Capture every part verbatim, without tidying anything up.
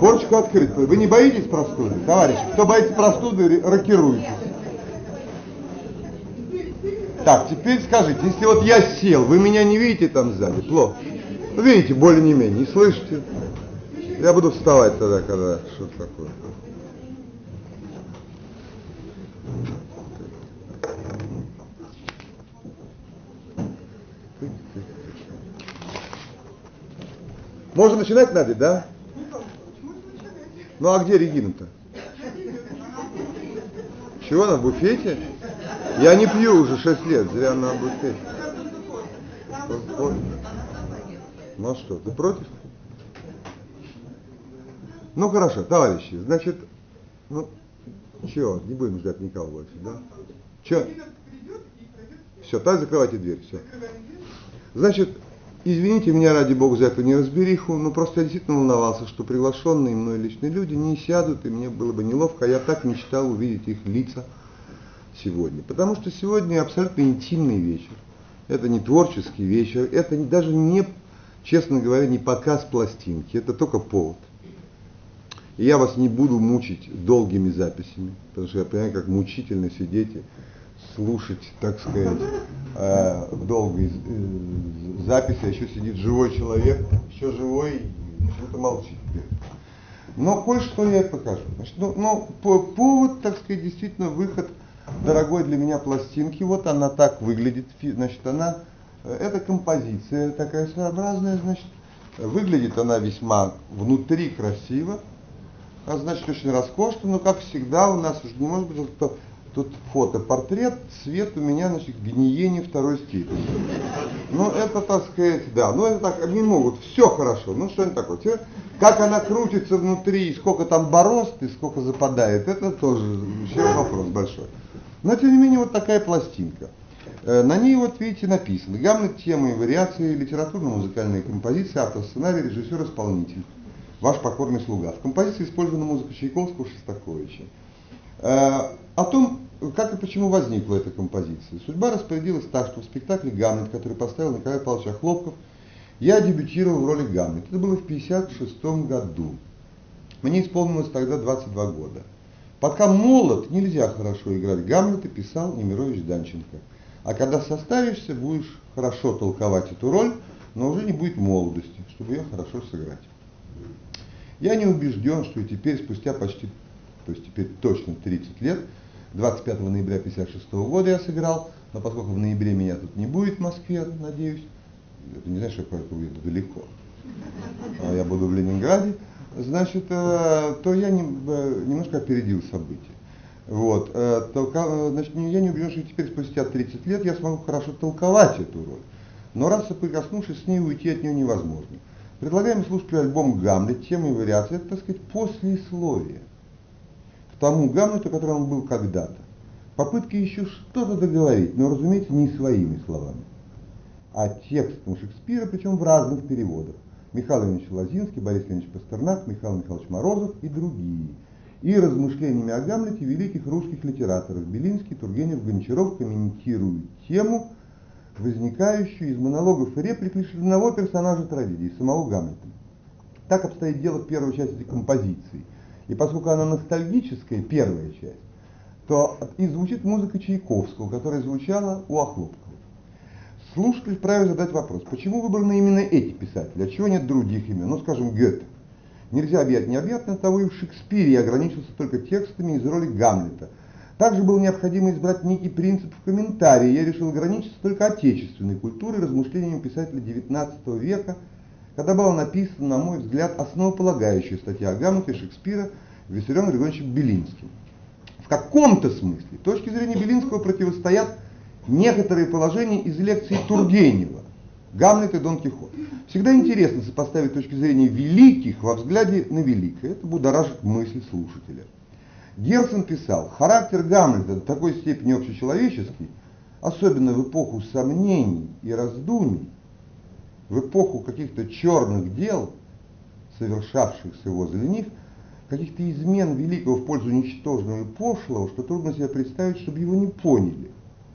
Форточку открыть. Вы не боитесь простуды, товарищи? Кто боится простуды, рокируйтесь. Так, теперь скажите, если вот я сел, вы меня не видите там сзади? Плохо. Видите, более не менее, не слышите? Я буду вставать тогда, когда что-то такое. Можно начинать, Надя, да? Ну а где Регина-то? Чего, она в буфете? Я не пью уже шесть лет, зря она в буфете. Ну а что, ты против? Ну хорошо, товарищи, значит, ну, чего, не будем ждать никого больше, да? Че? Все, так закрывайте дверь, все. Значит, извините меня, ради бога, за эту неразбериху, но просто я действительно волновался, что приглашенные мной личные люди не сядут, и мне было бы неловко, а я так мечтал увидеть их лица сегодня. Потому что сегодня абсолютно интимный вечер. Это не творческий вечер, это даже не, честно говоря, не показ пластинки, это только повод. И я вас не буду мучить долгими записями, потому что я понимаю, как мучительно сидеть и слушать, так сказать, э, долгие э, записи, а еще сидит живой человек, еще живой, и почему-то молчит. Но кое-что я покажу. Значит, ну, ну, повод, так сказать, действительно выход дорогой для меня пластинки. Вот она так выглядит. Значит, она, это композиция такая своеобразная, значит, выглядит она весьма внутри красиво. А значит, очень роскошно, но как всегда у нас уже не может быть, что тут фотопортрет, цвет у меня, значит, гниение второй степени. Ну, это, так сказать, да, ну, это так, они могут, все хорошо, ну, что это такое? Как она крутится внутри, и сколько там борозд, и сколько западает, это тоже еще вопрос большой. Но, тем не менее, вот такая пластинка. На ней, вот видите, написано: Гамлет, темы и вариации, литературно-музыкальные композиции, автор сценария, режиссер, исполнитель. Ваш покорный слуга. В композиции использована музыка Чайковского, Шостаковича. Э, о том, как и почему возникла эта композиция. Судьба распорядилась так, что в спектакле «Гамлет», который поставил Николай Павлович Охлопков, я дебютировал в роли Гамлета. Это было в пятьдесят шестом году. Мне исполнилось тогда двадцать два года. Пока молод, нельзя хорошо играть Гамлета, писал Немирович Данченко. А когда составишься, будешь хорошо толковать эту роль, но уже не будет молодости, чтобы ее хорошо сыграть. Я не убежден, что и теперь, спустя почти, то есть теперь точно тридцать лет, двадцать пятого ноября пятьдесят шестого года я сыграл, но поскольку в ноябре меня тут не будет в Москве, надеюсь, это не значит, что я уеду далеко, а я буду в Ленинграде, значит, то я немножко опередил события. Вот, то, значит, я не убежден, что теперь спустя тридцать лет я смогу хорошо толковать эту роль, но раз соприкоснувшись с ней, уйти от нее невозможно. Предлагаем слушателю альбом «Гамлет», темы и вариации. Это, так сказать, послесловие к тому Гамлету, которым он был когда-то. Попытки еще что-то договорить, но, разумеется, не своими словами, а текстом Шекспира, причем в разных переводах. Михаил Ильич Лозинский, Борис Леонидович Пастернак, Михаил Михайлович Морозов и другие. И размышлениями о Гамлете великих русских литераторов. Белинский, Тургенев, Гончаров комментируют тему, возникающую из монологов и реплик лишь одного персонажа трагедии, самого Гамлета. Так обстоит дело в первой части этой композиции. И поскольку она ностальгическая, первая часть, то и звучит музыка Чайковского, которая звучала у Охлопкова. Слушатель вправе задать вопрос: почему выбраны именно эти писатели, отчего нет других имен, ну, скажем, Гёте? Нельзя объять необъятное, того и в Шекспире я ограничился только текстами из роли Гамлета. Также было необходимо избрать некий принцип в комментарии. Я решил ограничиться только отечественной культурой, размышлениями писателя девятнадцатого века, когда была написана, на мой взгляд, основополагающая статья о Гамлете Шекспира Виссарионом Григорьевичем Белинским. В каком-то смысле точки зрения Белинского противостоят некоторые положения из лекции Тургенева «Гамлет и Дон Кихот». Всегда интересно сопоставить точки зрения великих во взгляде на великое. Это будоражит мысль слушателя. Герцен писал: характер Гамлета до такой степени общечеловеческий, особенно в эпоху сомнений и раздумий, в эпоху каких-то черных дел, совершавшихся возле них, каких-то измен великого в пользу ничтожного и пошлого, что трудно себе представить, чтобы его не поняли.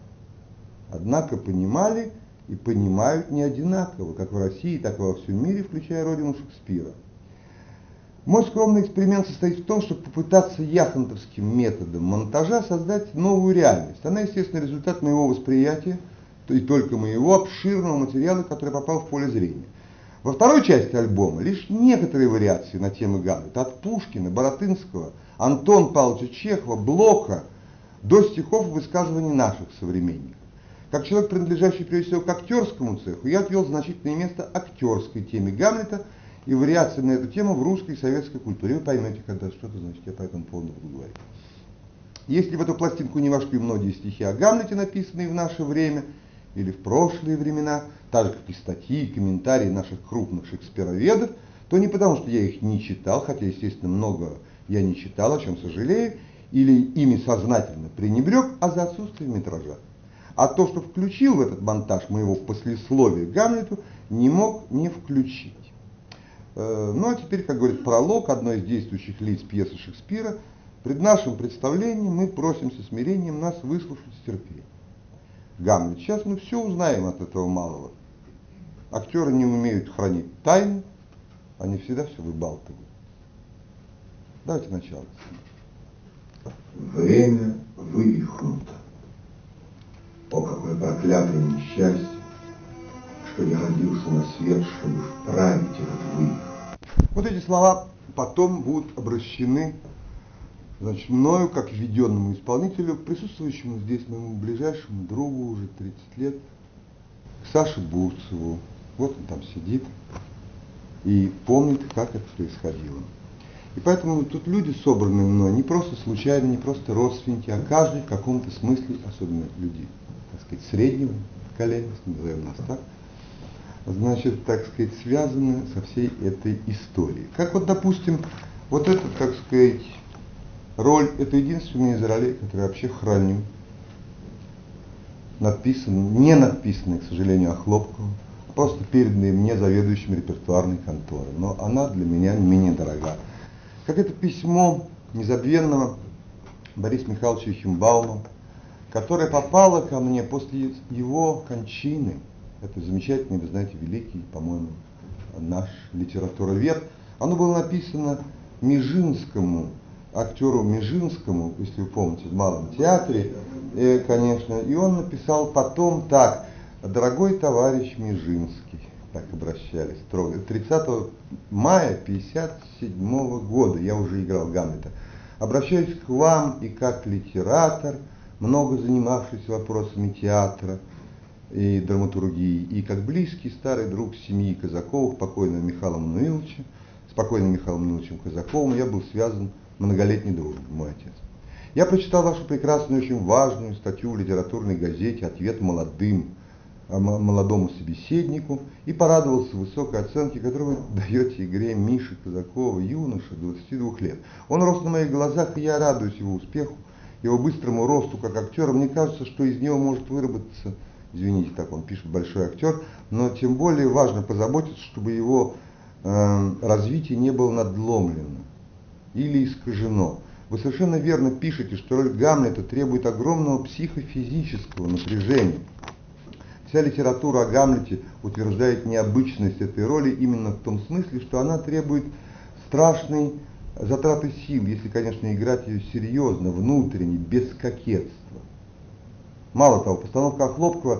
Однако понимали и понимают не одинаково, как в России, так и во всем мире, включая родину Шекспира. Мой скромный эксперимент состоит в том, чтобы попытаться яхонтовским методом монтажа создать новую реальность. Она, естественно, результат моего восприятия, и только моего обширного материала, который попал в поле зрения. Во второй части альбома лишь некоторые вариации на тему Гамлета. От Пушкина, Баратынского, Антона Павловича Чехова, Блока до стихов и высказываний наших современников. Как человек, принадлежащий прежде всего к актерскому цеху, я отвел значительное место актерской теме Гамлета и вариациям на эту тему в русской и советской культуре. Вы поймете, когда что-то, значит, я по этому поводу буду говорить. Если в эту пластинку не вошли многие стихи о Гамлете, написанные в наше время или в прошлые времена, так же, как и статьи и комментарии наших крупных шекспироведов, то не потому, что я их не читал, хотя, естественно, много я не читал, о чем сожалею, или ими сознательно пренебрег, а за отсутствием метража. А то, что включил в этот монтаж моего послесловия Гамлету, не мог не включить. Ну а теперь, как говорит пролог одной из действующих лиц пьесы Шекспира, пред нашим представлением мы просим со смирением нас выслушать с терпением. Гамлет, сейчас мы все узнаем от этого малого. Актеры не умеют хранить тайны, они всегда все выбалтывают. Давайте начало. Время вывихнуто. О, какое проклятое несчастье, что я родился на свет, чтобы вправить этот вывих. Вот эти слова потом будут обращены, значит, мною, как введенному исполнителю, присутствующему здесь моему ближайшему другу уже тридцать лет, к Саше Бурцеву. Вот он там сидит и помнит, как это происходило. И поэтому тут люди, собранные мной, не просто случайно, не просто родственники, а каждый в каком-то смысле, особенно люди, так сказать, среднего поколения, назовем нас так, значит, так сказать, связаны со всей этой историей. Как вот, допустим, вот эта, так сказать, роль, это единственная из ролей, которую я вообще храню. Написанная, не написанная, к сожалению, Охлопковым, а просто переданная мне заведующим репертуарной конторы. Но она для меня не менее дорога. Как это письмо незабвенного Бориса Михайловича Химбаума, которое попало ко мне после его кончины. Это замечательный, вы знаете, великий, по-моему, наш литературовед. Оно было написано Межинскому, актеру Межинскому, если вы помните, в Малом театре, э, конечно. И он написал потом так: «Дорогой товарищ Межинский», так обращались строго, тридцатого мая пятьдесят седьмого года, я уже играл Гамлета, «обращаюсь к вам и как литератор, много занимавшийся вопросами театра и драматургии, и как близкий старый друг семьи Казаковых, покойного Михаила Мануиловича, с покойным Михаилом Мануиловичем Казаковым я был связан многолетней дружбой, мой отец. Я прочитал вашу прекрасную, очень важную статью в литературной газете «Ответ молодым», молодому собеседнику, и порадовался высокой оценке, которую вы даете игре Миши Казакова, юноша, двадцати двух лет. Он рос на моих глазах, и я радуюсь его успеху, его быстрому росту как актера. Мне кажется, что из него может выработаться, извините, так он пишет, большой актер, но тем более важно позаботиться, чтобы его э, развитие не было надломлено или искажено. Вы совершенно верно пишете, что роль Гамлета требует огромного психофизического напряжения. Вся литература о Гамлете утверждает необычность этой роли именно в том смысле, что она требует страшной затраты сил, если, конечно, играть ее серьезно, внутренне, без кокетства. Мало того, постановка Охлопкова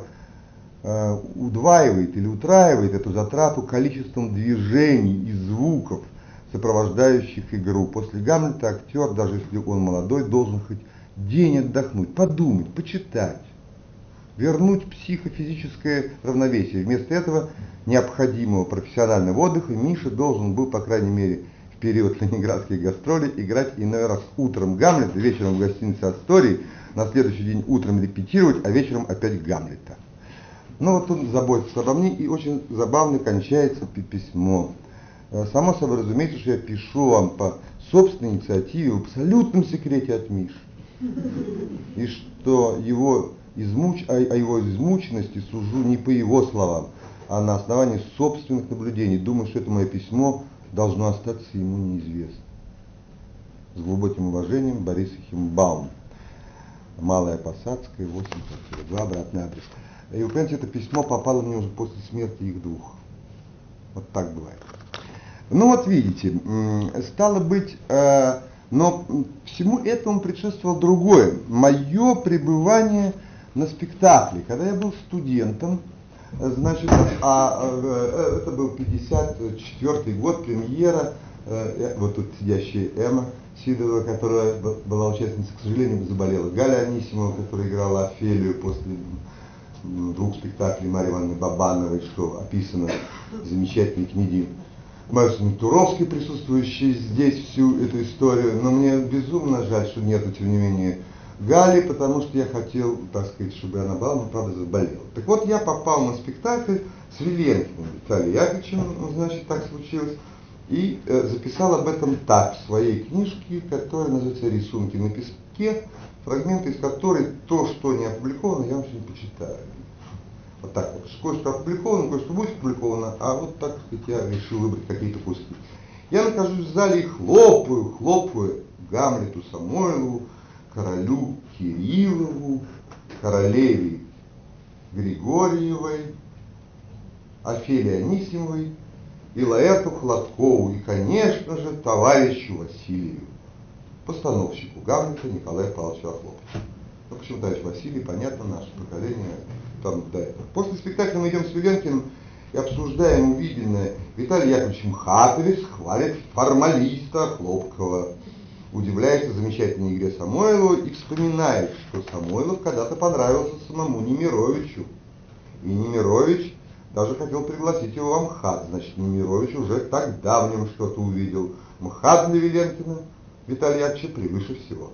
э, удваивает или утраивает эту затрату количеством движений и звуков, сопровождающих игру. После Гамлета актер, даже если он молодой, должен хоть день отдохнуть, подумать, почитать, вернуть психофизическое равновесие. Вместо этого необходимого профессионального отдыха Миша должен был, по крайней мере, в период ленинградских гастролей играть иной раз утром Гамлета, вечером в гостинице Астории, на следующий день утром репетировать, а вечером опять Гамлета. Но вот он заботится обо мне, и очень забавно кончается письмо. Само собой разумеется, что я пишу вам по собственной инициативе, в абсолютном секрете от Миши. И что его измуч... о его измученности сужу не по его словам, а на основании собственных наблюдений. Думаю, что это мое письмо должно остаться ему неизвестно. С глубоким уважением, Борис Химбаум. Малая Посадская, восемь, два, обратный адрес. И вы понимаете, это письмо попало мне уже после смерти их двух. Вот так бывает. Ну вот видите, стало быть, э, но всему этому предшествовало другое. Мое пребывание на спектакле. Когда я был студентом, значит, а, а это был пятьдесят четвёртый год, премьера, э, вот тут сидящая Эмма Сидорова, которая была участницей, к сожалению, заболела, Галя Анисимова, которая играла Офелию после двух спектаклей Марьи Ивановны Бабановой, что описано в замечательной книге Марины Туровской, присутствующей здесь всю эту историю. Но мне безумно жаль, что нету, тем не менее, Гали, потому что я хотел, так сказать, чтобы она была, но правда заболела. Так вот, я попал на спектакль с Виленкиным Виталием Яковлевичем, значит, так случилось, и э, записал об этом так в своей книжке, которая называется «Рисунки на песке», фрагменты из которой то, что не опубликовано, я вам сегодня почитаю. Вот так вот. Кое-что опубликовано, кое-что будет опубликовано, а вот так сказать, я решил выбрать какие-то куски. Я нахожусь в зале и хлопаю, хлопаю Гамлету Самойлову, королю Кириллову, королеве Григорьевой, Офелии Анисимовой, и Лаэрту Хладкову, и, конечно же, товарищу Василию, постановщику Гамлета Николаю Павловичу Охлопцу. Ну, почему товарищ Василий, понятно, наше поколение там до этого. После спектакля мы идем с Виленкиным и обсуждаем увиденное. Виталий Яковлевич Мхатович хвалит формалиста Хлопкова, удивляется замечательной игре Самойлова и вспоминает, что Самойлов когда-то понравился самому Немировичу. И Немирович даже хотел пригласить его в МХАТ. Значит, Немирович уже тогда в нем что-то увидел. МХАТ для Виленкина Виталия Яковлевича превыше всего.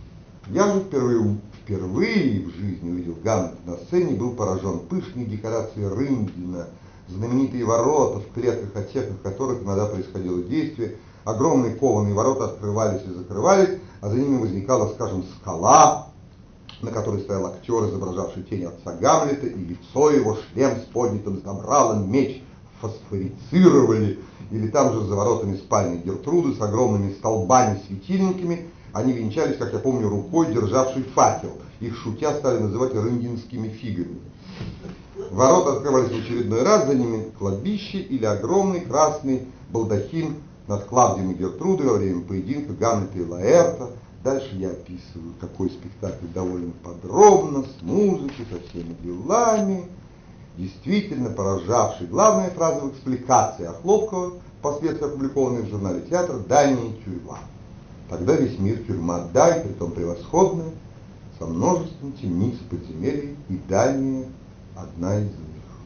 Я же впервые, впервые в жизни увидел Гамлета на сцене, был поражен пышной декорацией Рындина, знаменитые ворота в клетках, отсеках которых иногда происходило действие. Огромные кованые ворота открывались и закрывались, а за ними возникала, скажем, скала, на которой стоял актер, изображавший тень отца Гамлета, и лицо его, шлем с поднятым забралом, меч фосфорицировали, или там же за воротами спальни Гертруды с огромными столбами-светильниками. Они венчались, как я помню, рукой, державшей факел. Их шутя стали называть рындинскими фигами. Ворота открывались в очередной раз, за ними кладбище или огромный красный балдахин над Клавдием и Гертрудой во время поединка Гамлета и Лаэрта. Дальше я описываю, какой спектакль довольно подробно, с музыкой, со всеми делами, действительно поражавший. Главная фраза в экспликации Охлопкова, впоследствии опубликованной в журнале «Театр», «Дания тюрьма». Тогда весь мир тюрьма, да, и притом превосходная, со множеством темниц, подземелий, и Дания одна из них.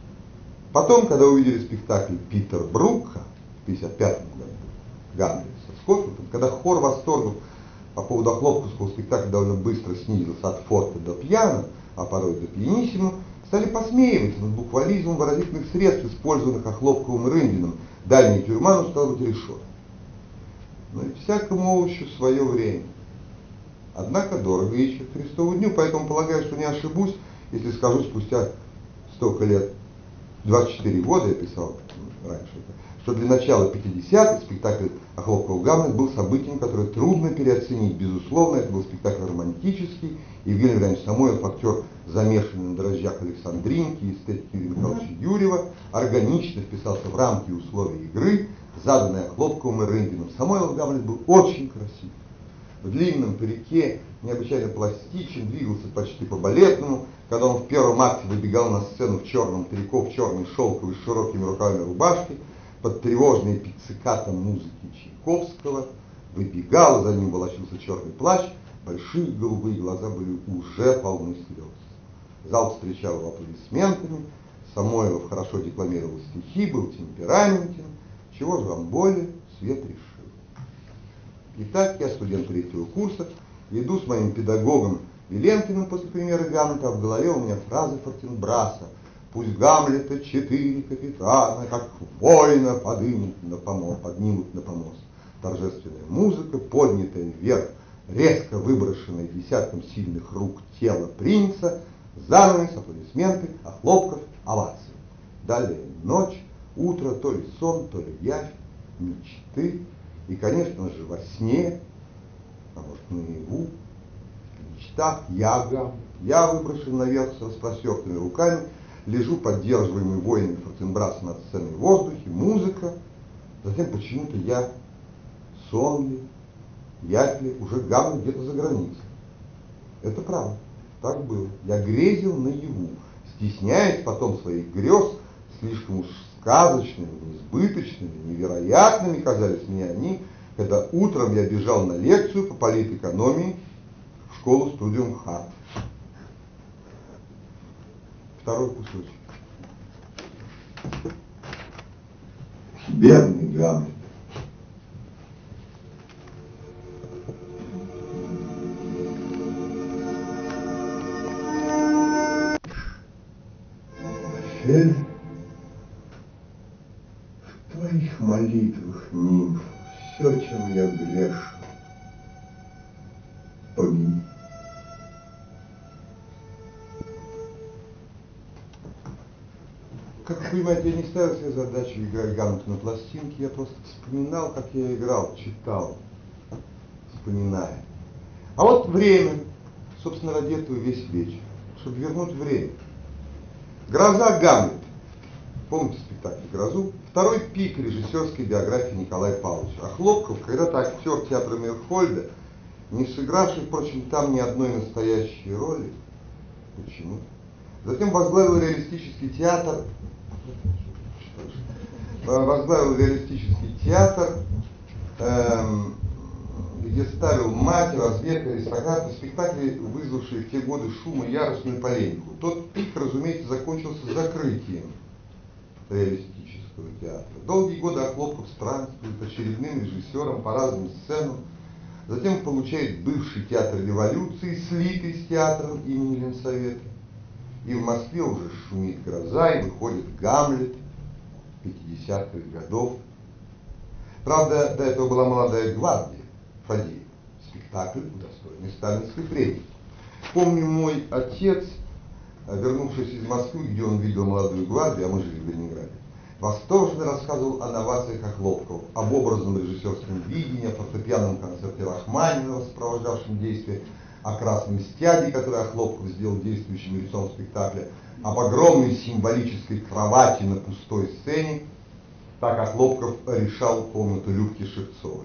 Потом, когда увидели спектакль Питер Брука в тысяча девятьсот пятьдесят пятом году, Гамлет со Скофилдом, когда хор восторгов по поводу Охлопковского спектакля довольно быстро снизился от форта до пьяно, а порой до пьяниссимо, стали посмеиваться над буквализмом выразительных средств, использованных Охлопковым и Рындиным. Дальняя тюрьма, ну, стала быть, решена. Но и всякому овощу свое время. Однако дорого ищет Христову дню, поэтому полагаю, что не ошибусь, если скажу спустя столько лет, двадцать четыре года я писал раньше, что для начала пятидесятых спектакль Охлопкова «Гамлет» был событием, которое трудно переоценить. Безусловно, это был спектакль романтический. Евгений Иванович Самойлов, актер, замешанный на дрожжах Александринки, эстетики Юрия Михайловича Юрьева, органично вписался в рамки и условия игры, заданные Охлопковым и Рындиным. Самойлов «Гамлет» был очень красив. В длинном парике, необычайно пластичен, двигался почти по-балетному. Когда он в первом акте выбегал на сцену в черном трико, в черной шелковой с широкими рукавами рубашки, под тревожные пиццикатом музыки Чайковского, выбегал, за ним волочился черный плащ, большие голубые глаза были уже полны слез. Зал встречал его аплодисментами, Самойлов хорошо декламировал стихи, был темпераментен, чего же вам более, свет решил. Итак, я студент третьего курса, иду с моим педагогом Виленкиным после премьеры Гамлета, а в голове у меня фразы Фортенбраса: «Пусть Гамлета четыре капитана, как воина, подымут на помост, поднимут на помост». Торжественная музыка, поднятая вверх, резко выброшенная десятком сильных рук тело принца, занавес, аплодисменты, Охлопков, овации. Далее ночь, утро, то ли сон, то ли явь, мечты. И, конечно же, во сне, а может, наяву, в мечтах я Гамлет, я выброшен наверх с распростертыми руками, лежу, поддерживаемый воинами Фортенбраса над сценой в воздухе, музыка, Затем почему-то я, Сонли, Ятли, уже Гамлет где-то за границей. Это правда, так было. Я грезил наяву, стесняясь потом своих грез, слишком уж сказочными, несбыточными, невероятными казались мне они, когда утром я бежал на лекцию по политэкономии в школу студиум Харт. Второй кусочек. Бедный Гамлет. Офель, в твоих молитвах, нимф, все, чем я грешу, погиб. Как вы понимаете, я не ставил себе задачу играть Гамлета на пластинке, я просто вспоминал, как я играл, читал, вспоминая. А вот время, собственно, ради этого весь вечер, чтобы вернуть время. «Гроза» Гамлет. Помните спектакль «Грозу»? Второй пик режиссерской биографии Николая Павловича. А Хлопков, когда-то актер театра Мейерхольда, не сыгравший, впрочем, там ни одной настоящей роли. Почему? Затем возглавил реалистический театр, возглавил реалистический театр, эм, где ставил мать, разведка, аристократы, спектакли, вызвавшие в те годы шум и яростную полемику. Тот пик, разумеется, закончился закрытием реалистического театра. Долгие годы Охлопков странствует очередным режиссером по разным сценам, затем получает бывший театр революции, слитый с театром имени Ленсовета. И в Москве уже шумит «Гроза», и выходит «Гамлет» пятидесятых годов. Правда, до этого была «Молодая гвардия» Фадеева, спектакль, удостоенный сталинской премии. Помню, мой отец, вернувшись из Москвы, где он видел «Молодую гвардию», а мы жили в Ленинграде, восторженно рассказывал о новациях Охлопкова, об образном режиссерском видении, о фортепианном концерте Рахманинова, сопровождавшем действие, о красном стяге, который Охлопков сделал действующим лицом спектакля, об огромной символической кровати на пустой сцене. Так Охлопков решал комнату Любки Шевцовой.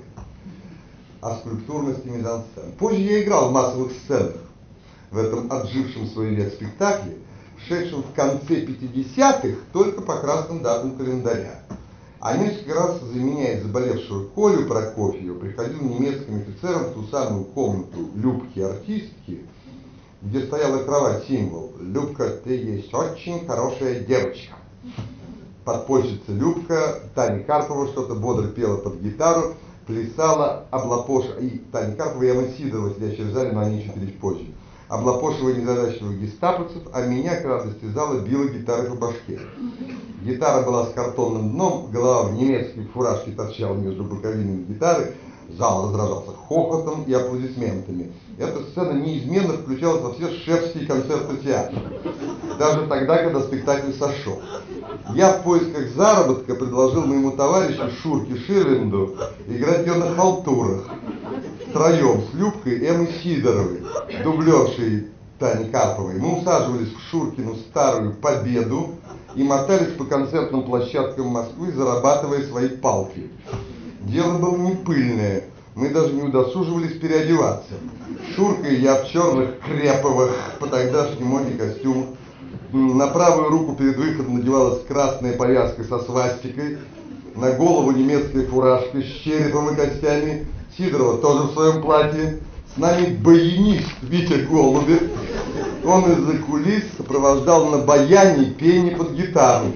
О скульптурности мизансцен. Позже я играл в массовых сценах в этом отжившем свой век спектакле, шедшем в конце пятидесятых только по красным датам календаря. А несколько раз, заменяя заболевшего Колю Прокофьева, приходил немецким офицером в ту самую комнату Любки-артистки, где стояла кровать-символ «Любка, ты есть очень хорошая девочка». Подпольщица Любка, Таня Карпова что-то бодро пела под гитару, плясала, облапоша, и Таня Карпова и Эмма Сидорова, сидящая в зале, но они чуть позже, облапошивая незадачливых гестаповцев, а меня, к радости зала, била гитарой по башке. Гитара была с картонным дном, голова в немецкой фуражке торчала между боковинами гитары, зал разражался хохотом и аплодисментами. Эта сцена неизменно включалась во все шефские концерты театра, даже тогда, когда спектакль сошел. Я в поисках заработка предложил моему товарищу Шурке Ширвинду играть ее на халтурах, втроем с Любкой и Эммой Сидоровой, дублершей Тани Карповой. Мы усаживались в Шуркину старую «Победу» и мотались по концертным площадкам Москвы, зарабатывая свои палки. Дело было не пыльное, мы даже не удосуживались переодеваться. Шурка и я в черных креповых, по тогдашней моде костюмах. На правую руку перед выходом надевалась красная повязка со свастикой, на голову немецкая фуражка с черепом и костями, Сидорова тоже в своем платье, с нами баянист Витя Голубев. Он из-за кулис сопровождал на баяне пение под гитару.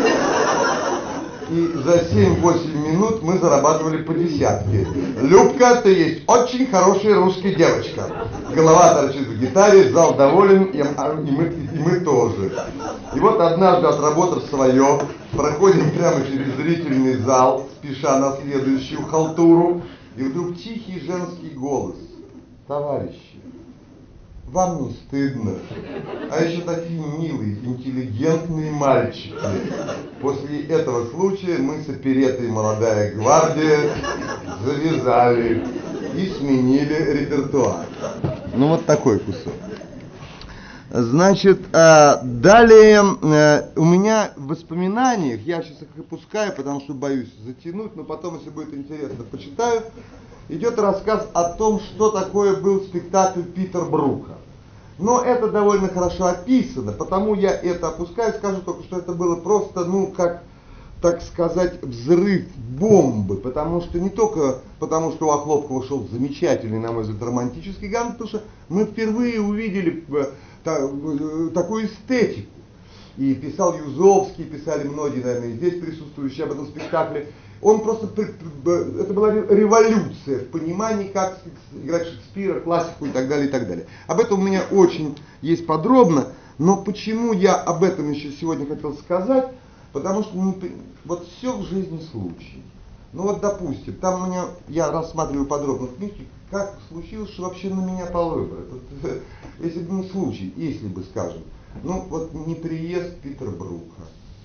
И за семь-восемь минут мы зарабатывали по десятке. Любка, ты есть очень хорошая русская девочка. Голова торчит в гитаре, зал доволен, и, и, мы, и мы тоже. И вот однажды, отработав свое, проходим прямо через зрительный зал, спеша на следующую халтуру, и вдруг тихий женский голос: товарищи, вам не стыдно? А еще такие милые, интеллигентные мальчики. После этого случая мы с опереттой «Молодая гвардия» завязали и сменили репертуар. Ну вот такой кусок. Значит, э, далее э, у меня в воспоминаниях, я сейчас их опускаю, потому что боюсь затянуть, но потом, если будет интересно, почитаю, идет рассказ о том, что такое был спектакль Питер Брука. Но это довольно хорошо описано, потому я это опускаю, скажу только, что это было просто, ну, как, так сказать, взрыв бомбы, потому что не только потому, что у Охлопкова шел замечательный, на мой взгляд, романтический Гамлет, потому что мы впервые увидели та, такую эстетику. И писал Юзовский, писали многие, наверное, здесь присутствующие об этом спектакле. Он просто, это была революция в понимании, как играть Шекспира, классику и так далее, и так далее. Об этом у меня очень есть подробно, но почему я об этом еще сегодня хотел сказать, потому что не, вот все в жизни случай. Ну вот, допустим, там у меня, я рассматриваю подробно в книжке, как случилось, что вообще на меня пал выбор. Это, если бы не случай, если бы, скажем, ну вот не приезд Питера Брука,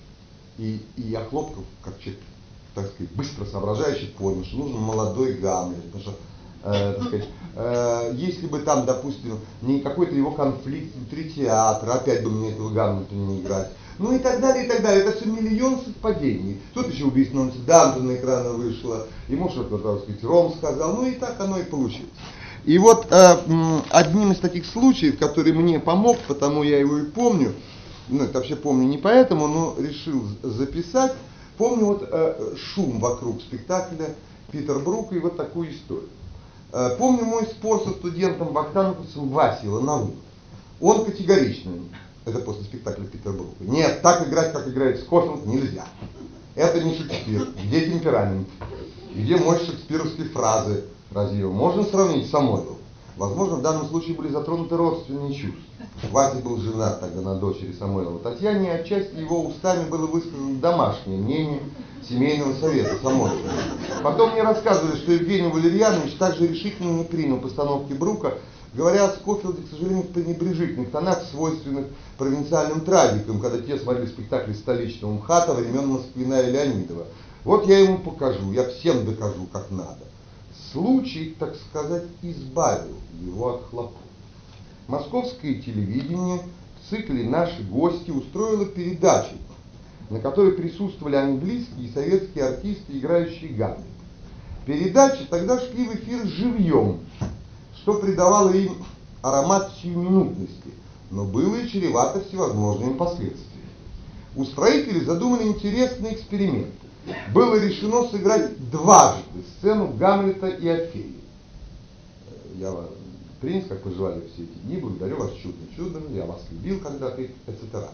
и, и Охлопков, как человек, так сказать, быстро соображающий, понял, что нужен молодой Гамлет, потому что, э, так сказать, э, если бы там, допустим, не какой-то его конфликт внутри театра, опять бы мне этого Гамлета не играть, ну и так далее, и так далее. Это все миллион совпадений. Тут еще убийство на улице Данте на экран вышло, ему что-то, так сказать, Ром сказал, ну и так оно и получилось. И вот э, одним из таких случаев, который мне помог, потому я его и помню, ну это вообще помню не поэтому, но решил записать, помню вот э, шум вокруг спектакля Питер Брука и вот такую историю. Э, помню мой спор со студентом Вахтанговцем Васей Лановым. Он категорично, это после спектакля Питера Брука, нет, так играть, как играет Скофилд, нельзя. Это не Шекспир. Где темперамент? Где мощь шекспировской фразы? Разве его можно сравнить с Самойловым? Возможно, в данном случае были затронуты родственные чувства. Вася был женат тогда на дочери Самойлова Татьяне, и отчасти его устами было высказано домашнее мнение семейного совета Самойлова. Потом мне рассказывали, что Евгений Валерьянович также решительно не принял постановки Брука, говоря о Скофилде, к сожалению, в пренебрежительных тонах, свойственных провинциальным трагикам, когда те смотрели спектакли столичного МХАТа времен Москвина и Леонидова. Вот я ему покажу, я всем докажу, как надо. Случай, так сказать, избавил его от хлопот. Московское телевидение в цикле «Наши гости» устроило передачу, на которой присутствовали английские и советские артисты, играющие Гамлета. Передачи тогда шли в эфир живьем, что придавало им аромат сиюминутности, но было и чревато всевозможными последствиями. Устроители задумали интересный эксперимент. Было решено сыграть дважды сцену Гамлета и Офелии. Я вас, принц, как вы жили все эти дни, благодарю вас чудно-чудно, я вас любил когда-то, et cetera.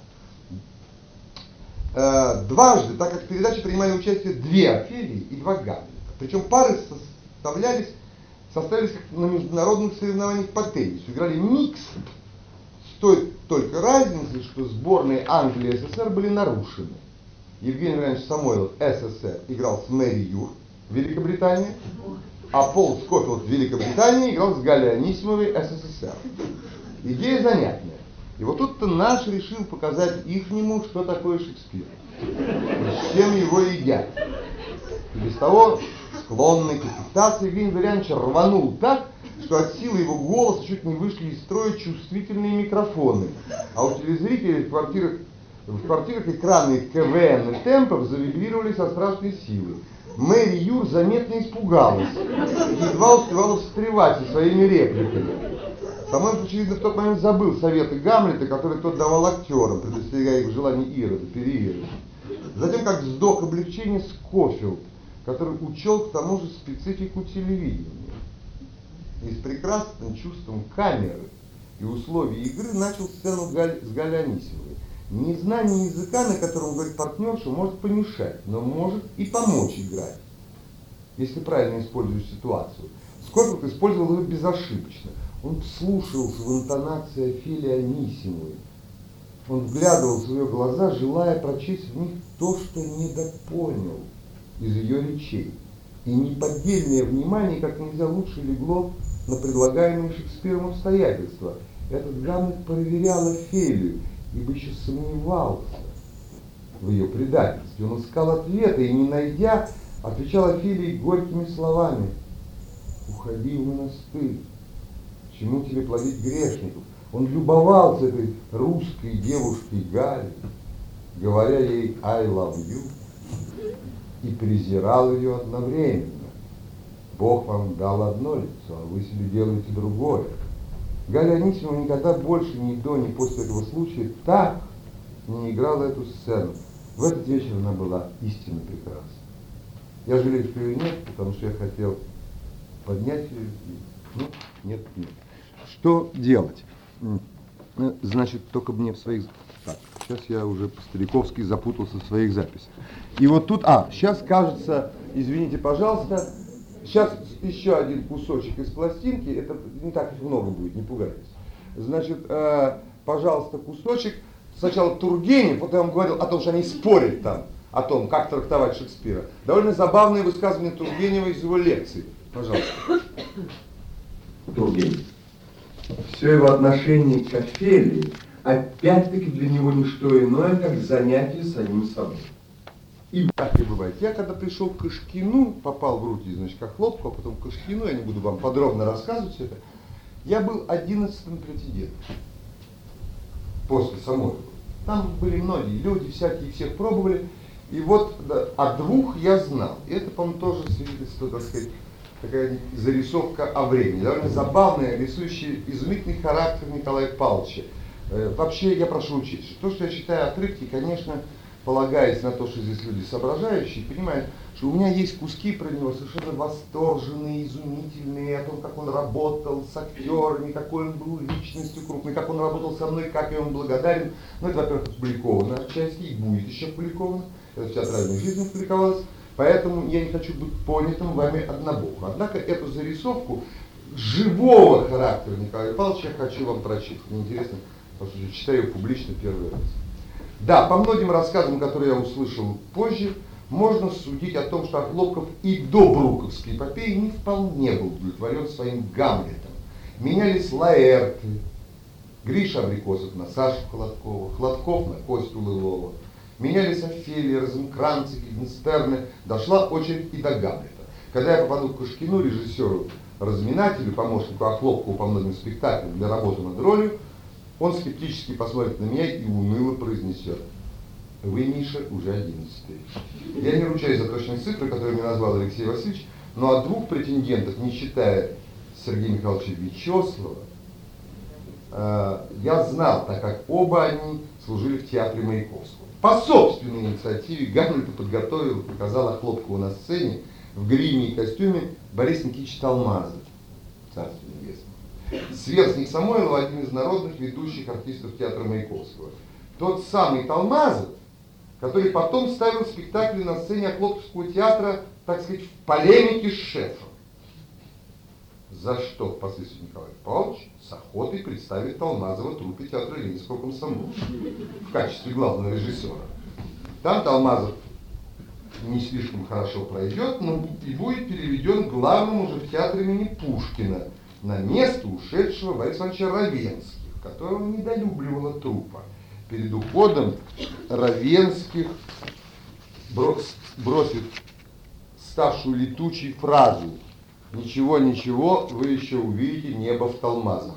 Дважды, так как в передаче принимали участие две Офелии и два Гамлета. Причем пары составлялись, составились как на международных соревнованиях по теннису. Играли микс. С той только разницей, что сборные Англии и СССР были нарушены. Евгений Иванович Самойлов, СССР, играл с Мэри Юр, Великобритания, а Пол Скофилд в Великобритании играл с Галлей Анисимовой, СССР. Идея занятная. И вот тут-то наш решил показать ихнему, что такое Шекспир. И с чем его едят. И без того склонный к аффектации Евгений Валерьянович рванул так, что от силы его голоса чуть не вышли из строя чувствительные микрофоны. А у телезрителей в квартирах В квартирах экраны КВН и темпов завибрировали со страшной силой. Мэри Юр заметно испугалась и едва успевала встревать со своими репликами. Самойлов, очевидно, в тот момент забыл советы Гамлета, которые тот давал актерам, предостерегая их в желании Ирода, переезда. Затем, как вздох облегчения, Скофилд, который учел к тому же специфику телевидения. И с прекрасным чувством камеры и условий игры начал сцену Галь... с Галлей Анисимовой. Незнание языка, на котором говорит партнерша, может помешать, но может и помочь играть, если правильно используешь ситуацию. Скофилд использовал его безошибочно. Он вслушивался в интонации Офелии Анисимовой. Он вглядывался в ее глаза, желая прочесть в них то, что недопонял из ее речей. И неподдельное внимание как нельзя лучше легло на предлагаемые Шекспиром обстоятельства. Этот Гамлет проверял Офелию, ибо еще сомневался в ее предательстве. Он искал ответа и, не найдя, отвечал Офелии горькими словами: «Уходи в монастырь, чему тебе плодить грешников? Он любовался этой русской девушкой Галей, говоря ей «I love you», и презирал ее одновременно. Бог вам дал одно лицо, а вы себе делаете другое. Галя Анисимова никогда больше, ни до, ни после этого случая так не играла эту сцену. В этот вечер она была истинно прекрасна. Я жалею, что ее нет, потому что я хотел поднять ее. Ну, нет, нет. Что делать? Значит, только мне в своих... Так, сейчас я уже по-стариковски запутался в своих записях. И вот тут... А, сейчас кажется, извините, пожалуйста, сейчас еще один кусочек из пластинки, это не так много будет, не пугайтесь. Значит, э, пожалуйста, кусочек. Сначала Тургенев, вот я вам говорил о том, что они спорят там, о том, как трактовать Шекспира. Довольно забавные высказывания Тургенева из его лекций. Пожалуйста. Тургенев. Все его отношение к Офелии, опять-таки для него не что иное, как занятие самим собой. И так и бывает. Я когда пришел к Кышкину, попал в руки, значит, как Хлопку, а потом к Кышкину, я не буду вам подробно рассказывать все это, я был одиннадцатым претендентом после Самойлова. Там были многие люди, всякие, всех пробовали. И вот да, о двух я знал. И это, по-моему, тоже свидетельство, так сказать, такая зарисовка о времени. Довольно забавная, рисующая изумительный характер Николая Павловича. Э, вообще, я прошу учесть, что то, что я читаю отрывки, конечно, полагаясь на то, что здесь люди соображающие, понимают, что у меня есть куски про него совершенно восторженные, изумительные, о том, как он работал с актерами, какой он был личностью крупной, как он работал со мной, как я ему благодарен. Ну, это, во-первых, опубликовано отчасти и будет еще опубликовано. Это в театральной жизни публиковалось. Поэтому я не хочу быть понятым вами однобоко. Однако эту зарисовку живого характера Николая Павловича я хочу вам прочесть. Мне интересно, потому что я читаю ее публично первый раз. Да, по многим рассказам, которые я услышал позже, можно судить о том, что Хлопков и до Бруковской эпопеи не вполне был удовлетворен своим Гамлетом. Менялись Лаэрты, Гриша Абрикосов на Сашу Холодкова, Холодков на Костю Лылова. Менялись Офелия, Розенкранцы, Гильденстерны. Дошла очередь и до Гамлета. Когда я попаду к Кышкину, режиссеру, разминателю, помощнику Охлопкову по многим спектаклям для работы над ролью, он скептически посмотрит на меня и уныло произнесет: вы, Миша, уже одиннадцатый. Я не ручаюсь за точные цифры, которые мне назвал Алексей Васильевич, но от двух претендентов, не считая Сергея Михайловича Вечеслова, э, я знал, так как оба они служили в театре Маяковского. По собственной инициативе Гамлета подготовил и показал Охлопкову на сцене в гриме и костюме Борис Никитич Талмазов, царство небесное. Сверстник Самойлова, один из народных ведущих артистов театра Маяковского. Тот самый Талмазов, который потом ставил спектакли на сцене Охлопковского театра, так сказать, в полемике с шефом. За что впоследствии Николай Павлович с охотой представит Талмазова труппе театра Ленинского комсомола в качестве главного режиссера. Там Талмазов не слишком хорошо пройдет, но и будет переведен главным уже в театр имени Пушкина на место ушедшего Бориса Ивановича Равенских, которого недолюбливала труппа. Перед уходом Равенских брос, бросит ставшую летучей фразу: ничего, ничего, вы еще увидите небо в Талмазах.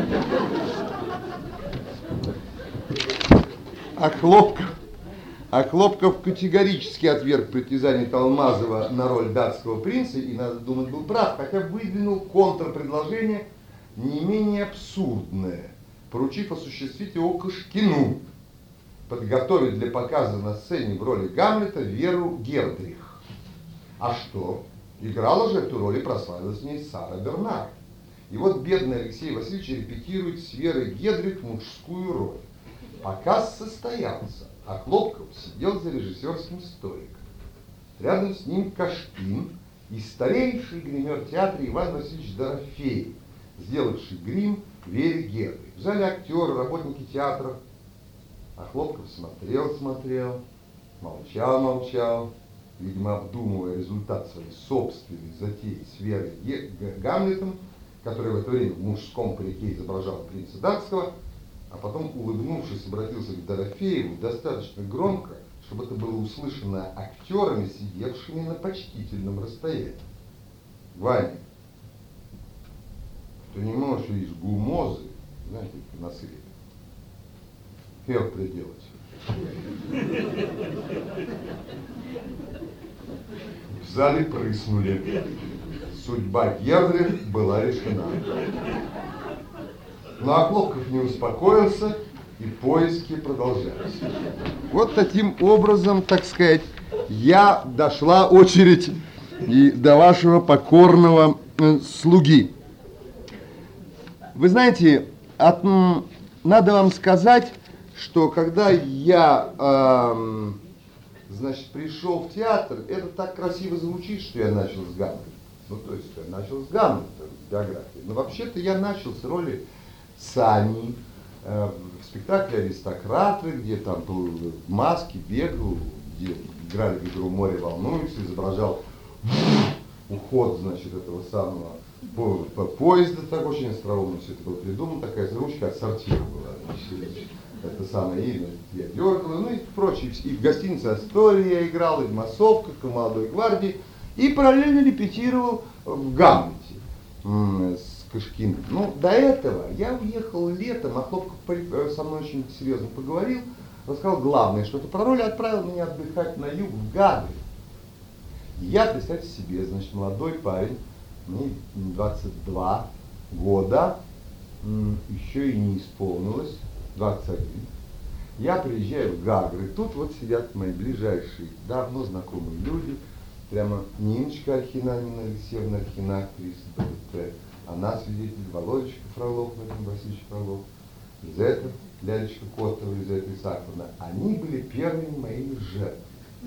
А Хлопков, а Хлопков категорически отверг притязание Талмазова на роль датского принца и, надо думать, был прав, хотя выдвинул контрпредложение не менее абсурдное, поручив осуществить его Кышкину, подготовить для показа на сцене в роли Гамлета Веру Гердрих. А что? Играла же эту роль и прославилась в ней Сара Бернар. И вот бедный Алексей Васильевич репетирует с Верой Гердрих мужскую роль. Показ состоялся, а Хлопков сидел за режиссерским столиком. Рядом с ним Кашкин и старейший гример театра Иван Васильевич Дорофеев, сделавший грим Вере Гердрих. В зале актеры, работники театра. А Хлопков смотрел, смотрел, молчал, молчал, видимо, обдумывая результат своей собственной затеи с Верой Гамлетом, который в это время в мужском парике изображал принца датского, а потом, улыбнувшись, обратился к Дорофееву достаточно громко, чтобы это было услышано актерами, сидевшими на почтительном расстоянии. Ваня, кто не может из гумозы знаете, носы. Фер приделать. В зале прыснули. Судьба Генри была решена. Но Охлопков не успокоился, и поиски продолжались. Вот таким образом, так сказать, я дошла очередь и до вашего покорного э, слуги. Вы знаете, от, м, надо вам сказать, что когда я, э, значит, пришел в театр, это так красиво звучит, что я начал с Гамлета. Ну, то есть я начал с Гамлета в биографии. Но вообще-то я начал с роли Сани э, в спектакле «Аристократы», где там был в маске, бегал, где играли в игру «Море волнуется», изображал уход, значит, этого самого по, по поезда, так очень остроумно все это было придумано, такая ручка от сортира была, значит, это самое имя, я дергал, ну и прочее, и в гостинице «Астория» я играл, и в массовках, и в «Молодой гвардии», и параллельно репетировал в «Гамлете» с Кышкиным. Ну, до этого я уехал летом, а Хлопков со мной очень серьезно поговорил, рассказал главное, что-то про роль, отправил меня отдыхать на юг, в Гагры. Я, представьте себе, значит, молодой парень, мне двадцать два года, еще и не исполнилось, двадцать один. Я приезжаю в Гагры, тут вот сидят мои ближайшие, давно знакомые люди, прямо Ниночка Архина, Нина Алексеевна Архина, актриса БТ, она свидетель, Володечка Фролов, Владимир Васильевич Фролов, Лизавета Лялечка Котова, Лизавета Исааковна. Они были первыми моими жертвами.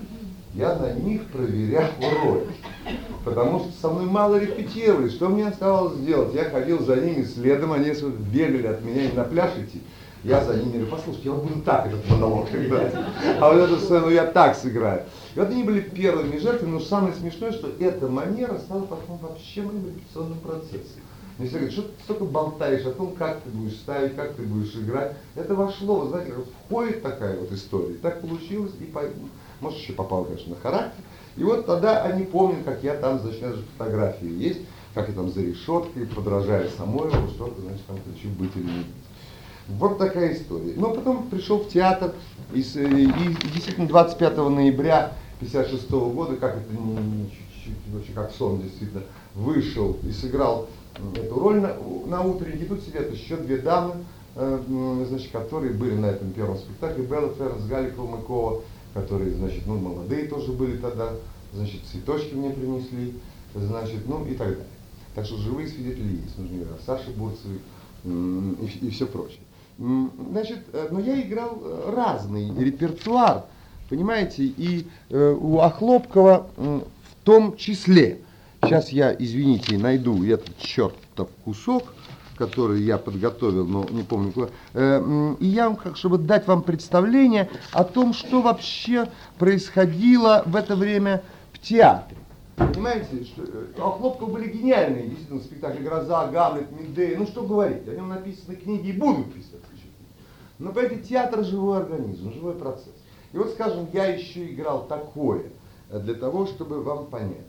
Я на них проверял роль, потому что со мной мало репетировали. Что мне оставалось сделать? Я ходил за ними следом, они бегали от меня и на пляж идти. Я за ними говорю, послушайте, я вот буду так этот монолог играть, а вот эту сцену я так сыграю. И вот они были первыми жертвами, но самое смешное, что эта манера стала потом вообще моим репетиционным процессом. Мне все говорят, что ты столько болтаешь о том, как ты будешь ставить, как ты будешь играть. Это вошло, вы знаете, вот входит такая вот история. Так получилось, и по... может еще попал, конечно, на характер. И вот тогда они помнят, как я там, значит, даже фотографии есть, как я там за решеткой, подражая Самойлову, что-то, значит, там хочу быть или не быть. Вот такая история. Но потом пришел в театр, и, и, и действительно двадцать пятого ноября пятьдесят шестого года, как это не, не чуть-чуть, вообще как сон действительно, вышел и сыграл эту роль на, на утреннике. Тут сидят еще две дамы, э, значит, которые были на этом первом спектакле, Белла Фернс, Галика Умыкова, которые, значит, ну, молодые тоже были тогда, значит, цветочки мне принесли, значит, ну и так далее. Так что живые свидетели есть, нужно говорить, Саша Бурцевой и, и все прочее. Значит, но я играл разный репертуар, понимаете, и э, у Охлопкова э, в том числе. Сейчас я, извините, найду этот чертов кусок, который я подготовил, но не помню куда. Э, и я, как, чтобы дать вам представление о том, что вообще происходило в это время в театре. Понимаете, что у Охлопкова были гениальные, действительно, спектакли «Гроза», «Гамлет», «Медея», ну что говорить, о нем написаны книги и будут писать. Но, понимаете, театр – живой организм, живой процесс. И вот, скажем, я еще играл такое, для того, чтобы вам понять.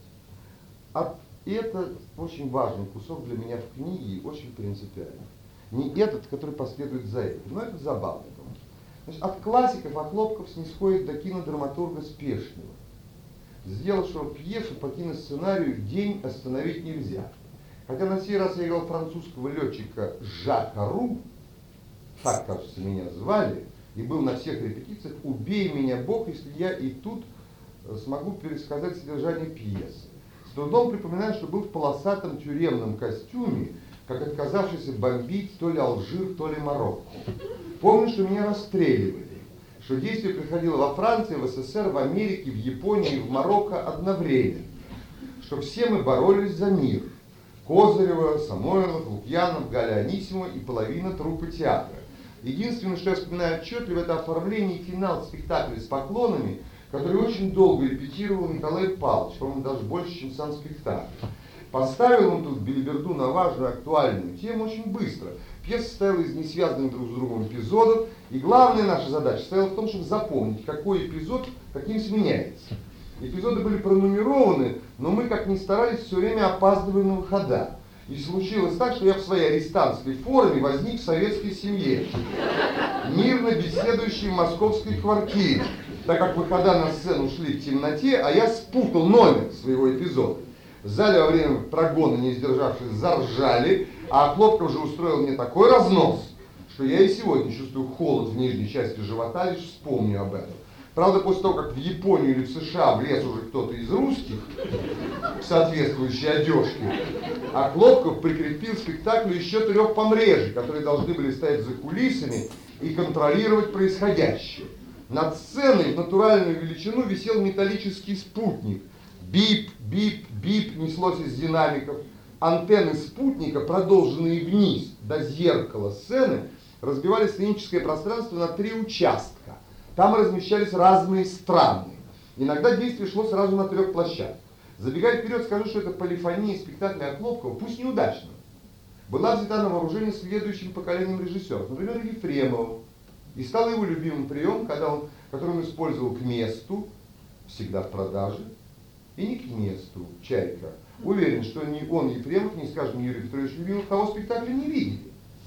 А это очень важный кусок для меня в книге, очень принципиальный. Не этот, который последует за этим, но это забавно. Значит, от классиков Охлопков снисходит до кинодраматурга Спешнего, сделавшего пьесу по киносценарию «День остановить нельзя». Хотя на сей раз я играл французского летчика Жака Ру, так, кажется, меня звали, и был на всех репетициях «Убей меня, Бог, если я и тут смогу пересказать содержание пьесы». С трудом припоминаю, что был в полосатом тюремном костюме, как отказавшийся бомбить то ли Алжир, то ли Марокко. Помню, что меня расстреливали, что действие происходило во Франции, в СССР, в Америке, в Японии и в Марокко одновременно, что все мы боролись за мир. Козырева, Самойлов, Лукьянов, Галя Анисимова и половина труппы театра. Единственное, что я вспоминаю отчетливо, это оформление и финал спектакля с поклонами, который очень долго репетировал Николай Павлович, по-моему, даже больше, чем сам спектакль. Поставил он тут белиберду на важную актуальную тему очень быстро. Пьеса состояла из несвязанных друг с другом эпизодов, и главная наша задача состояла в том, чтобы запомнить, какой эпизод каким сменяется. Эпизоды были пронумерованы, но мы, как ни старались, все время опаздывали на выхода. И случилось так, что я в своей арестантской форме возник в советской семье, мирно беседующей в московской квартире, так как выхода на сцену шли в темноте, а я спутал номер своего эпизода. В зале во время прогона, не сдержавшись, заржали, а Хлопков же устроил мне такой разнос, что я и сегодня чувствую холод в нижней части живота, лишь вспомню об этом. Правда, после того, как в Японию или в США влез уже кто-то из русских в соответствующей одежке, а Хлопков прикрепил к спектаклю еще трех помрежей, которые должны были стоять за кулисами и контролировать происходящее. Над сценой в натуральную величину висел металлический спутник. Бип, бип, бип неслось из динамиков. Антенны спутника, продолженные вниз до зеркала сцены, разбивали сценическое пространство на три участка. Там размещались разные страны. Иногда действие шло сразу на трех площадках. Забегая вперед, скажу, что это полифония спектакля Хлопкова, пусть неудачного, была взята на вооружение следующим поколением режиссеров, например, Ефремовым, и стал его любимым прием, когда он, который он использовал к месту, всегда в продаже, и не к месту, Чайка. Уверен, что ни он, Ефремов, ни, скажем, Юрий Петрович Любимов того спектакля не видели.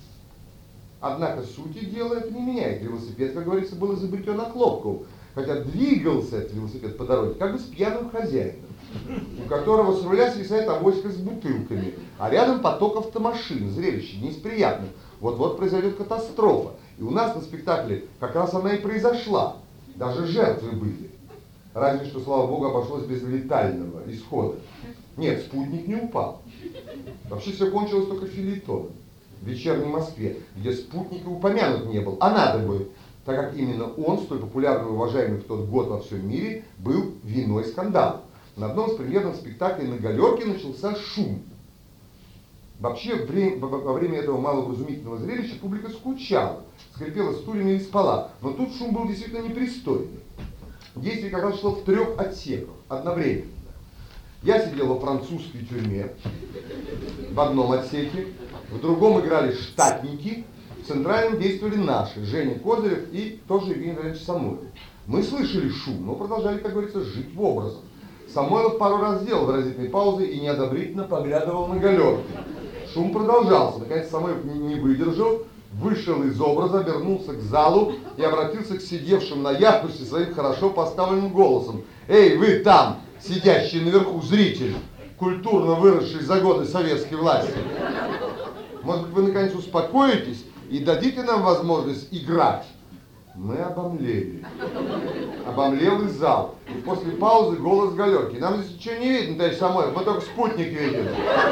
Однако сути дела это не меняет. Велосипед, как говорится, был изобретен от Хлопкова, хотя двигался этот велосипед по дороге как бы с пьяным хозяином, у которого с руля свисает авоська с бутылками, а рядом поток автомашин, зрелище не из приятных. Вот-вот произойдет катастрофа. И у нас на спектакле как раз она и произошла. Даже жертвы были. Разве что, слава богу, обошлось без летального исхода. Нет, спутник не упал. Вообще все кончилось только фельетоном в вечерней Москве, где спутника упомянут не был, а надо бы, так как именно он, столь популярный и уважаемый в тот год во всем мире, был виной скандала. На одном из премьерных спектаклей на Галерке начался шум. Вообще, во время этого маловразумительного зрелища публика скучала, скрипела стульями и спала, но тут шум был действительно непристойный. Действие как раз шло в трех отсеках одновременно. Я сидел во французской тюрьме в одном отсеке, в другом играли штатники, в центральном действовали наши, Женя Козырев и тоже Евгений Владимирович Самойлов. Мы слышали шум, но продолжали, как говорится, жить в образах. Самойлов пару раз сделал выразительные паузы и неодобрительно поглядывал на Галерку. Шум продолжался. Наконец Самойлов не выдержал, вышел из образа, вернулся к залу и обратился к сидевшим на яркости своим хорошо поставленным голосом. «Эй, вы там, сидящий наверху зритель, культурно выросший за годы советской власти! Может быть, вы наконец успокоитесь и дадите нам возможность играть?» Мы обомлели. Обомлел и зал. И после паузы голос Галерки. «Нам здесь ничего не видно, товарищ Самойлов, мы только спутник видим.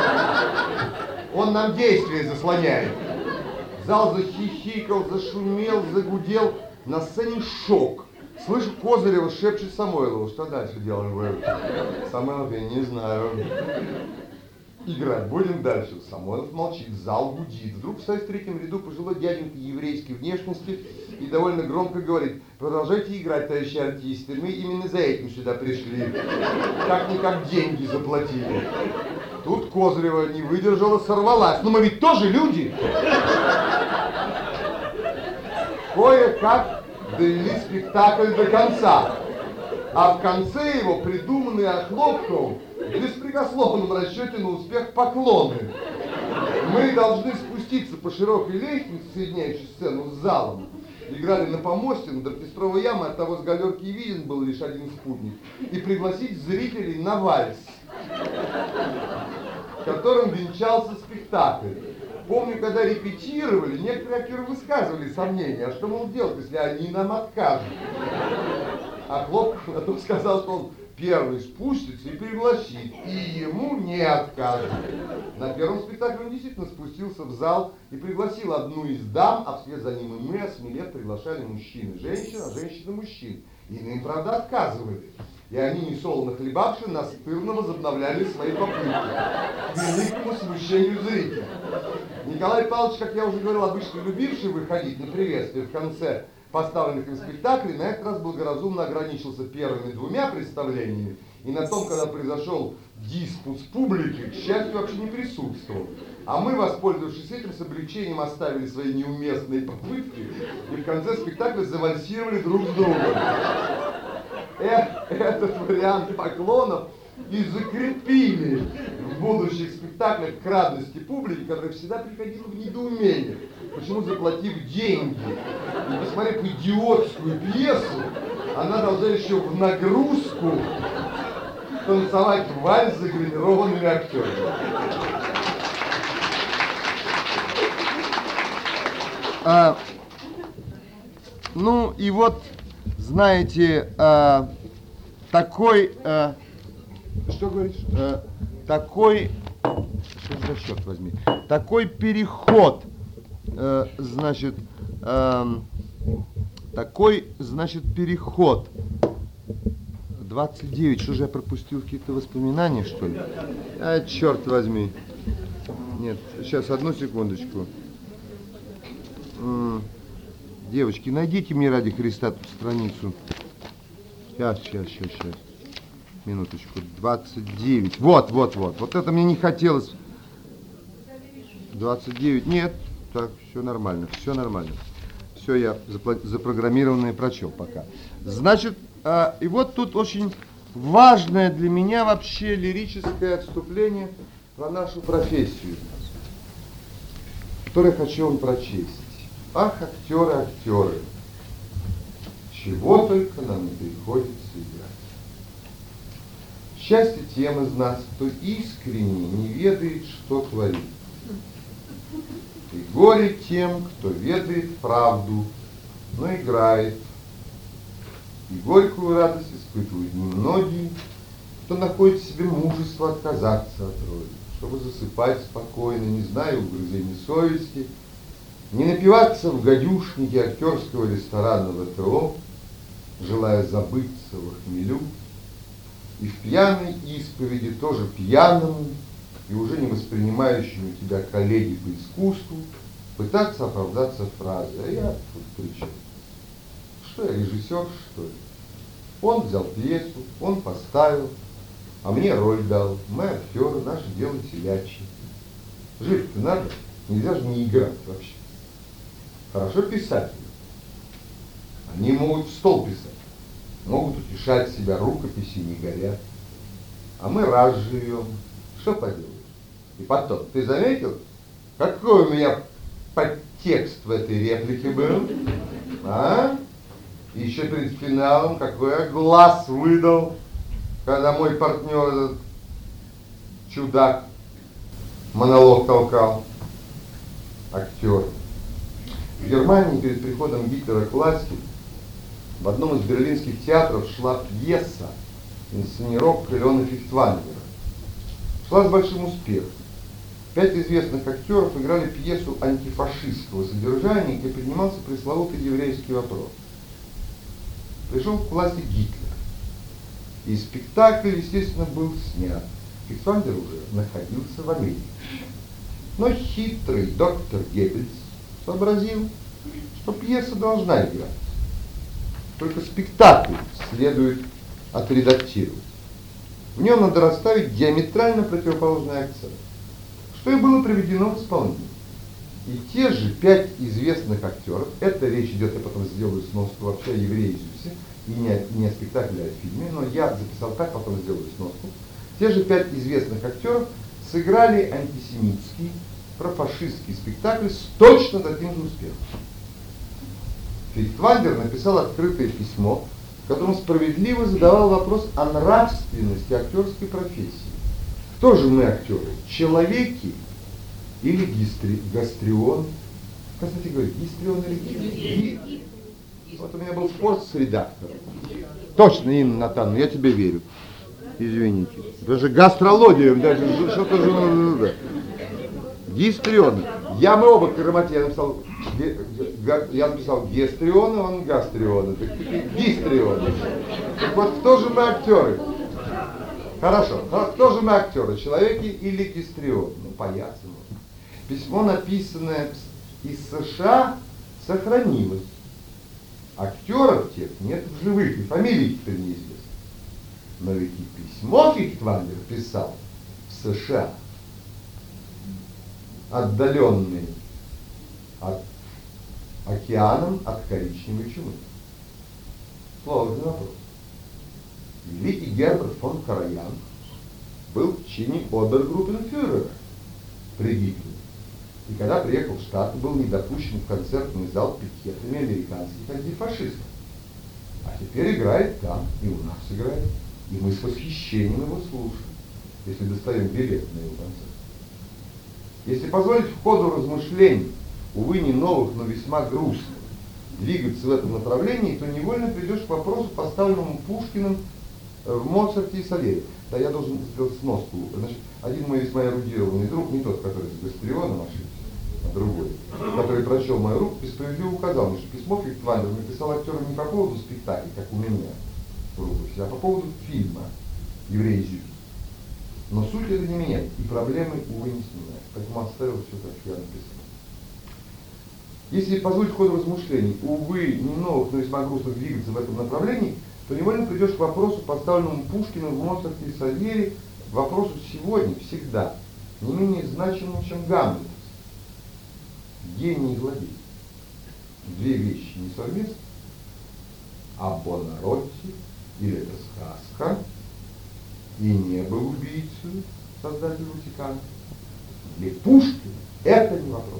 Он нам действие заслоняет». Зал захихикал, зашумел, загудел. На сцене шок. Слышу, Козырева шепчет Самойлову: «Что дальше делаем вы?» Самойлов: «Я не знаю». «Играть будем дальше?» Самойлов молчит, зал гудит. Вдруг стоит в третьем ряду пожилой дяденька еврейской внешности и довольно громко говорит: «Продолжайте играть, товарищи артисты, мы именно за этим сюда пришли. Как-никак деньги заплатили». Тут Козырева не выдержала, сорвалась. «Но мы ведь тоже люди!» Кое-как довели спектакль до конца. А в конце его, придуманный Хлопковым, в беспрекословном расчете на успех поклоны. Мы должны спуститься по широкой лестнице, соединяющей сцену с залом. Играли на помосте над оркестровой ямой, от того с Галерки и виден был лишь один спутник. И пригласить зрителей на вальс, которым венчался спектакль. Помню, когда репетировали, некоторые актеры высказывали сомнения, а что, мол, делать, если они нам откажут? А Хлопков на то сказал, что он первый спустится и пригласит, и ему не откажут. На первом спектакле он действительно спустился в зал и пригласил одну из дам, а вслед за ним и мы, осмелев, приглашали мужчин и женщин, а женщин и мужчин. И им, правда, отказывали. И они, несолоно хлебавши, настырно возобновляли свои попытки, к великому смущению зрителя. Николай Павлович, как я уже говорил, обычно любивший выходить на приветствие в конце поставленных им спектаклей, на этот раз благоразумно ограничился первыми двумя представлениями, и на том, когда произошел диспут с публикой, к счастью, вообще не присутствовал. А мы, воспользовавшись этим, с облегчением оставили свои неуместные попытки и в конце спектакля завальсировали друг с другом. Эх, этот вариант поклонов и закрепили в в будущих спектаклях к радости публики, которая всегда приходила в недоумение, почему, заплатив деньги и посмотрев идиотскую пьесу, она должна еще в нагрузку танцевать вальс с загримированными актерами. А, ну и вот, знаете, а, такой, а, что говоришь, а, такой, что за счет возьми, такой переход, а, значит, а, такой, значит, переход, двадцать девять, что же я пропустил, какие-то воспоминания, что ли? А, черт возьми, нет, сейчас, одну секундочку. Девочки, найдите мне ради Христа тут страницу. Сейчас, сейчас, сейчас, сейчас. Минуточку. двадцать девять. Вот, вот, вот. Вот это мне не хотелось. двадцать девять. Нет. Так, все нормально. Все нормально. Все я запрограммированное прочел пока. Значит, а, и вот тут очень важное для меня вообще лирическое отступление про нашу профессию, которое хочу вам прочесть. Ах, актеры, актеры, чего только нам не приходится играть. Счастье тем из нас, кто искренне не ведает, что творит. И горе тем, кто ведает правду, но играет. И горькую радость испытывают немногие, кто находит в себе мужество отказаться от роли, чтобы засыпать спокойно, не зная угрызений совести, не напиваться в гадюшнике актерского ресторанного ТО, желая забыться во хмелю, и в пьяной исповеди тоже пьяному и уже не воспринимающему тебя коллеги по искусству пытаться оправдаться фразой: а я тут при чем? Что я, режиссер, что ли? Он взял пьесу, он поставил, а мне роль дал. Мы актеры, наше дело телячье. Жить-то надо, нельзя же не играть вообще. Хорошо писатели. Они могут в стол писать, могут утешать себя, рукописи не горят. А мы раз живем. Что поделаешь? И потом, ты заметил, какой у меня подтекст в этой реплике был? А? И еще перед финалом какой я глаз выдал, когда мой партнер, этот чудак, монолог толкал. Актер. В Германии перед приходом Гитлера к власти в одном из берлинских театров шла пьеса, инсценировка Леона Фихтвангера. Шла с большим успехом. Пять известных актеров играли пьесу антифашистского содержания, где поднимался пресловутый еврейский вопрос. Пришел к власти Гитлер. И спектакль, естественно, был снят. Фихтвангер уже находился в Америке. Но хитрый доктор Геббельс сообразил, что пьеса должна играть. Только спектакль следует отредактировать. В нем надо расставить диаметрально противоположный акцент, что и было приведено в исполнение. И те же пять известных актеров, это речь идет, я потом сделаю сноску вообще о Еврее Иисусе, и не, о- не о спектакле, а о фильме, но я записал так, потом сделаю сноску. Те же пять известных актеров сыграли антисемитский, профашистский спектакль с точно таким же успехом. Фихтвангер написал открытое письмо, в котором справедливо задавал вопрос о нравственности актерской профессии. Кто же мы актеры? Человеки или гистри... гастрионы? Кстати говоря, гистрион или гистрион? Вот у меня был спор с редактором. Точно, Инна Натановна, я тебе верю. Извините. Даже гастрология, даже что-то же... Гистрионы. Я мы оба грамоте, я написал, ге, ге, я написал гестрионы, он гастрионы. Так теперь гистрионы. Так вот, кто же мы актеры? Хорошо, кто же мы актеры? Человеки или гистрионы? Ну, понятно. Письмо, написанное из США, сохранилось. Актеров тех нет в живых, и фамилии теперь неизвестны. Но ведь и письмо Фихтвангер писал в США, отдаленные от океаном от коричневой чумы. Сложный вопрос. Великий Герберт фон Караян был в чине обергруппенфюрера при Гитлере. И когда приехал в Штаты, был не допущен в концертный зал пикетами американских антифашистов. А теперь играет там, и у нас играет. И мы с восхищением его слушаем, если достаем билет на его концерт. Если позволить в ходу размышлений, увы, не новых, но весьма грустных, двигаться в этом направлении, то невольно придешь к вопросу, поставленному Пушкиным в Моцарте и Сальери. Да, я должен сделать сноску. Значит, один мой весьма эрудированный друг, не тот, который с Гастрионом ошибся, а другой, который прочел мою рукопись, справедливо указал мне, что письмо Фейхтвангер написал актеру не по поводу спектакля, как у меня в рукописи, а по поводу фильма «Евреи Зюит». Но суть это не меняет, и проблемы, увы, не снимает. Поэтому оставил все, как я написал. Если позволить ходу размышлений, увы, не новых, но весьма грустных двигаться в этом направлении, то невольно придешь к вопросу, поставленному Пушкиным в Моцарте и Сальери, к вопросу сегодня, всегда, не менее значимому, чем Гамлет. Гений и злодей. Две вещи несовместны. А Бонаротти, или это сказка, и не был убийцей, создатель Ватикана. Для Пушкина это не вопрос.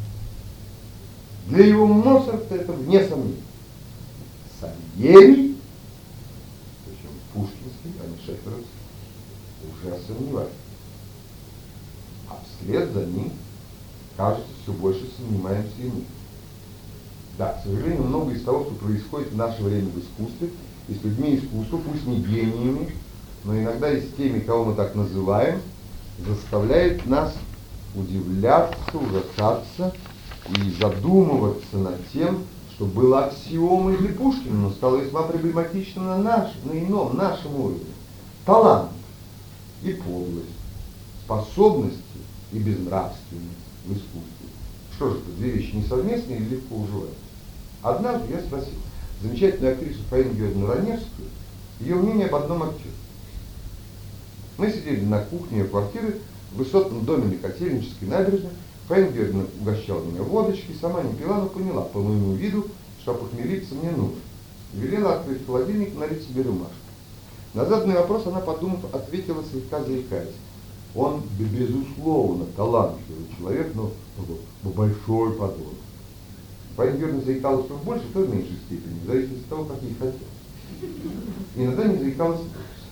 Для его Моцарта это вне сомнений. Сальери, причем пушкинский, а не шеферовский, уже сомневается. А вслед за ним, кажется, все больше сомневаемся и мы. Да, к сожалению, много из того, что происходит в наше время в искусстве, и с людьми искусства, пусть не гениями, но иногда и с теми, кого мы так называем, заставляет нас удивляться, ужасаться и задумываться над тем, что было аксиомой для Пушкина, но стало весьма проблематично на, наш, на ином, нашем уровне. Талант и подлость, способности и безнравственность в искусстве. Что же это, две вещи несовместные или легко уживаются? Однажды я спросил замечательную актрису Фаину Георгиевну Раневскую ее мнение об одном актере. Мы сидели на кухне ее квартиры в высотном доме на Котельнической набережной. Фаина Георгиевна угощала меня водочкой, сама не пила, но поняла по моему виду, что опохмелиться мне нужно. И велела открыть холодильник и налить себе рюмашку. На заданный вопрос она, подумав, ответила, слегка заикаясь. Он, безусловно, талантливый человек, но большой подонок. Фаина Георгиевна заикалась то в большей, то в меньшей степени, в зависимости от того, как ей хотелось. Иногда не заикалась.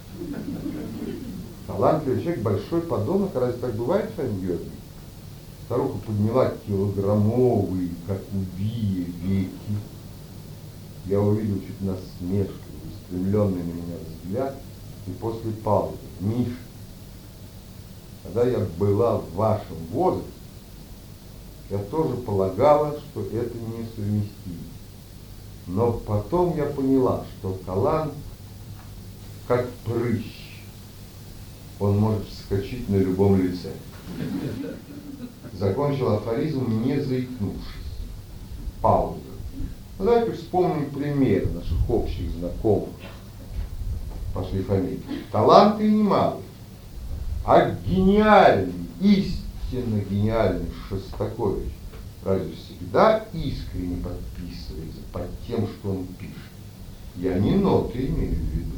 Талантливый человек, большой подонок, а разве так бывает, Фаина Георгиевна? Старуха подняла килограммовые, как убие, веки. Я увидел чуть насмешливый, устремленный на меня взгляд, и после паузы: Миша, когда я была в вашем возрасте, я тоже полагала, что это несовместимо. Но потом я поняла, что талант как прыщ. Он может вскочить на любом лице. Закончил афоризм, не заикнувшись. Пауза. Ну, давайте вспомним примеры наших общих знакомых. Пошли фамилии. Таланты немалые, а гениальный, истинно гениальный Шостакович разве всегда искренне подписывается под тем, что он пишет? Я не ноты имею в виду.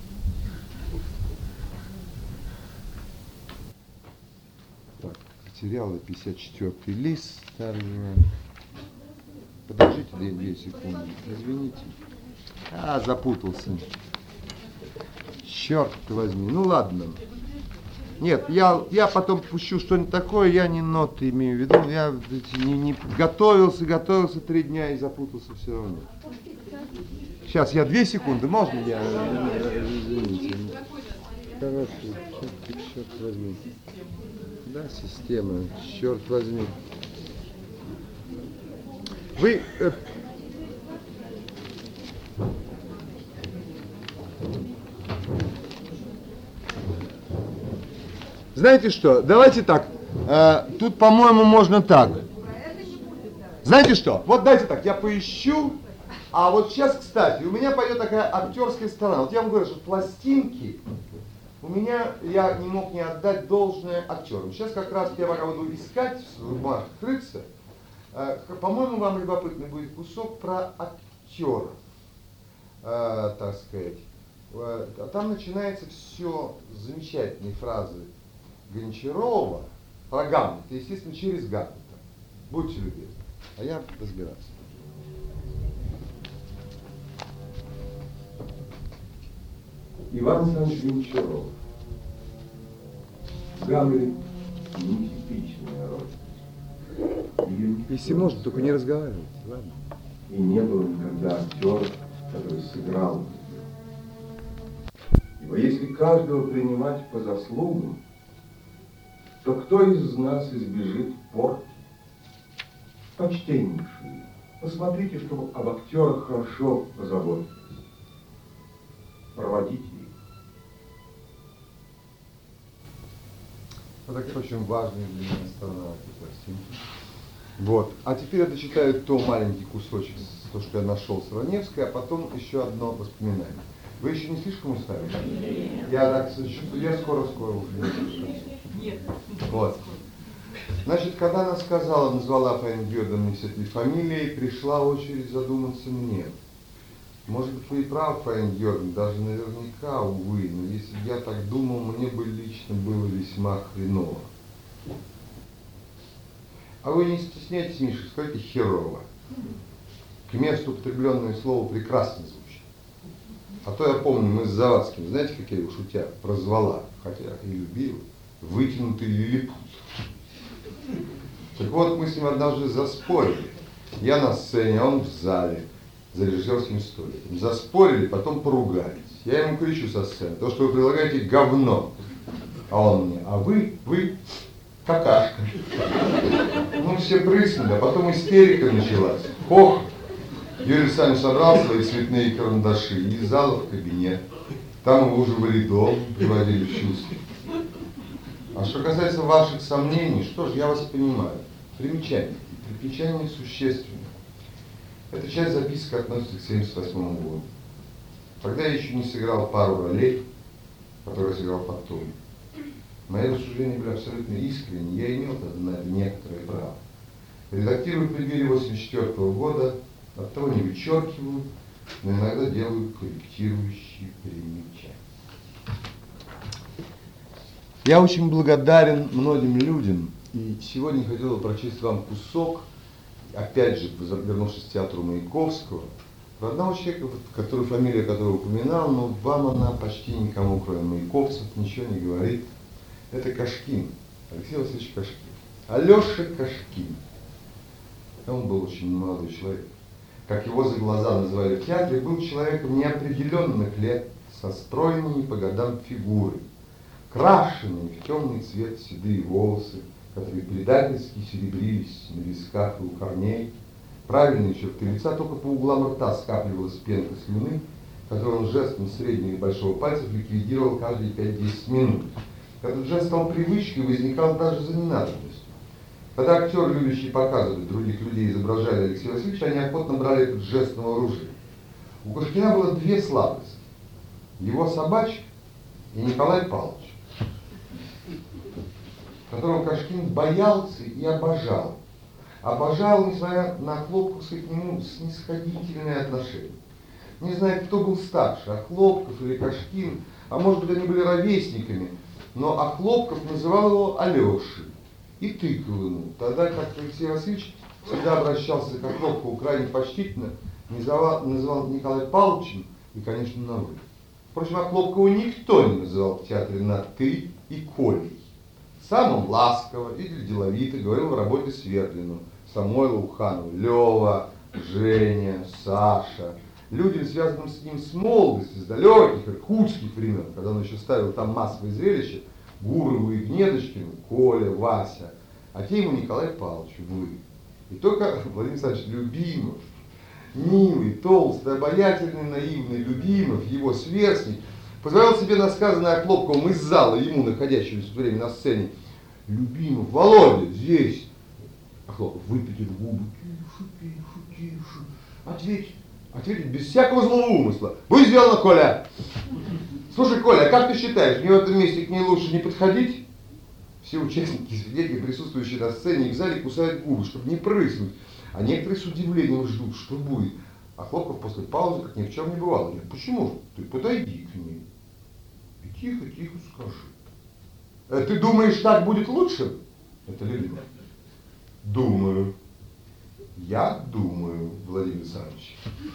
Так, потеряла пятьдесят четвёртый лист. Подождите две секунды. Извините. А, запутался. Черт возьми. Ну ладно. Нет, я, я потом пущу что-нибудь такое, я не ноты имею в виду. Я не, не готовился, готовился три дня и запутался все равно. Сейчас, я две секунды, можно я? Извините. Хорошо, черт, черт возьми. Да, система, черт возьми. Вы... Э, знаете что, давайте так, э, тут, по-моему, можно так. Знаете что, вот дайте так, я поищу, а вот сейчас, кстати, у меня пойдет такая актерская сторона. Вот я вам говорю, что пластинки у меня, я не мог не отдать должное актерам. Сейчас как раз я пока буду искать в бумажках рыться. Э, по-моему, вам любопытный будет кусок про актеров, э, так сказать. А там начинается все с замечательной фразы Гончарова про Гамлета, естественно, через Гамлета. Будьте любезны. А я разбираться. Иван Александрович Гончаров. Гамлет — нетипичная роль. Ее Если можно, только не разговаривайте, ладно? И не было никогда актера, который сыграл ее. Ибо если каждого принимать по заслугам, то кто из нас избежит порки? Почтеннейшие, посмотрите, чтобы об актерах хорошо позаботились. Проводите их. Вот так очень важная для меня сторона этой пластинки. Вот. А теперь я дочитаю то маленький кусочек, то, что я нашел с Раневской, а потом еще одно воспоминание. Вы еще не слишком устали? Нет. Я так чувствую, я скоро-скоро уже. Нет. Вот. Значит, когда она сказала, назвала Файнгёрден все эти фамилии, пришла очередь задуматься мне. Может быть, вы и правы, Файнгёрден, даже наверняка, увы, но если бы я так думал, мне бы лично было весьма хреново. А вы не стесняйтесь, Миша, скажите херово. К месту употребленное слово прекрасно звучит. А то я помню, мы с Завадским, знаете, как я его шутя прозвала, хотя и любил, вытянутый лилипут. Так вот, мы с ним однажды заспорили. Я на сцене, а он в зале, за режиссерским столиком. Заспорили, потом поругались. Я ему кричу со сцены, то, что вы предлагаете, говно. А он мне, а вы, вы какашка. Ну, все прыснули, а потом истерика началась. Хох. Юрий Александрович собрал свои цветные карандаши и из зала в кабинет. Там его уже валидол приводили в чувство. А что касается ваших сомнений, что ж, я вас понимаю. Примечание. Примечание существенно. Эта часть записки относится к семьдесят восьмому году. Тогда я еще не сыграл пару ролей, которые сыграл потом. Мои рассуждения были абсолютно искренни, я имел на это некоторое право. Редактирую в преддверии восемьдесят четвёртого года, оттого не вычеркиваю, но иногда делаю корректирующие примечания. Я очень благодарен многим людям, и сегодня хотел бы прочесть вам кусок, опять же, вернувшись к театру Маяковского, про одного человека, который, фамилия которого упоминал, но вам она почти никому, кроме маяковцев, ничего не говорит. Это Кашкин, Алексей Васильевич Кашкин. Алеша Кашкин. Он был очень молодой человек. Как его за глаза называли в театре, был человеком неопределенных лет, со стройными по годам фигурой, крашеные в темный цвет седые волосы, которые предательски серебрились на висках и у корней. Правильные черты лица, только по углам рта скапливалась пенка слюны, которую он жестом среднего и большого пальцев ликвидировал каждые пять-десять минут. Этот жест стал привычкой и возникал даже за ненадобностью. Когда актеры, любящие показывать других людей, изображали Алексея Васильевича, они охотно брали этот жест на вооружение. У Кашкина было две слабости. Его собачка и Николай Павлович, которого Кашкин боялся и обожал. Обожал, несмотря на хлопковское к нему снисходительное отношение. Не знаю, кто был старше, Охлопков или Кашкин, а может быть, они были ровесниками, но Охлопков называл его Алешей и тыкал ему, тогда как Алексей Васильевич всегда обращался к Охлопкову крайне почтительно, называл, называл Николая Павловичем и, конечно, на «вы». Впрочем, Охлопкова никто не называл в театре на «ты» и «Колей». Сам он ласково или деловито говорил в работе Свердлину, Самойлову, Уханову, Лева, Женя, Саша. Людям, связанным с ним с молодости, с далеких иркутских времен, когда он еще ставил там массовые зрелища, Гурову и Гнедочкину, Коля, Вася, а те ему Николай Павлович, вы. И только Владимир Александрович Любимов, милый, толстый, обаятельный, наивный Любимов, его сверстник, позволял себе на сказанное Охлопковым из зала, ему, находящемуся в это время на сцене: Любимов, Володя, здесь. Охлопков выпятил губы, тише, тише, тише, ответь, ответить без всякого злого умысла. Будь сделано, Коля. Слушай, Коля, а как ты считаешь, мне в этом месте к ней лучше не подходить? Все участники, свидетели, присутствующие на сцене и в зале, кусают губы, чтобы не прыснуть. А некоторые с удивлением ждут, что будет. А Хлопков после паузы, как ни в чем не бывало. Нет, почему же? Ты подойди к ней и тихо-тихо скажи. Э, ты думаешь, так будет лучше? Это Любимов. Думаю. Я думаю, Владимир Александрович.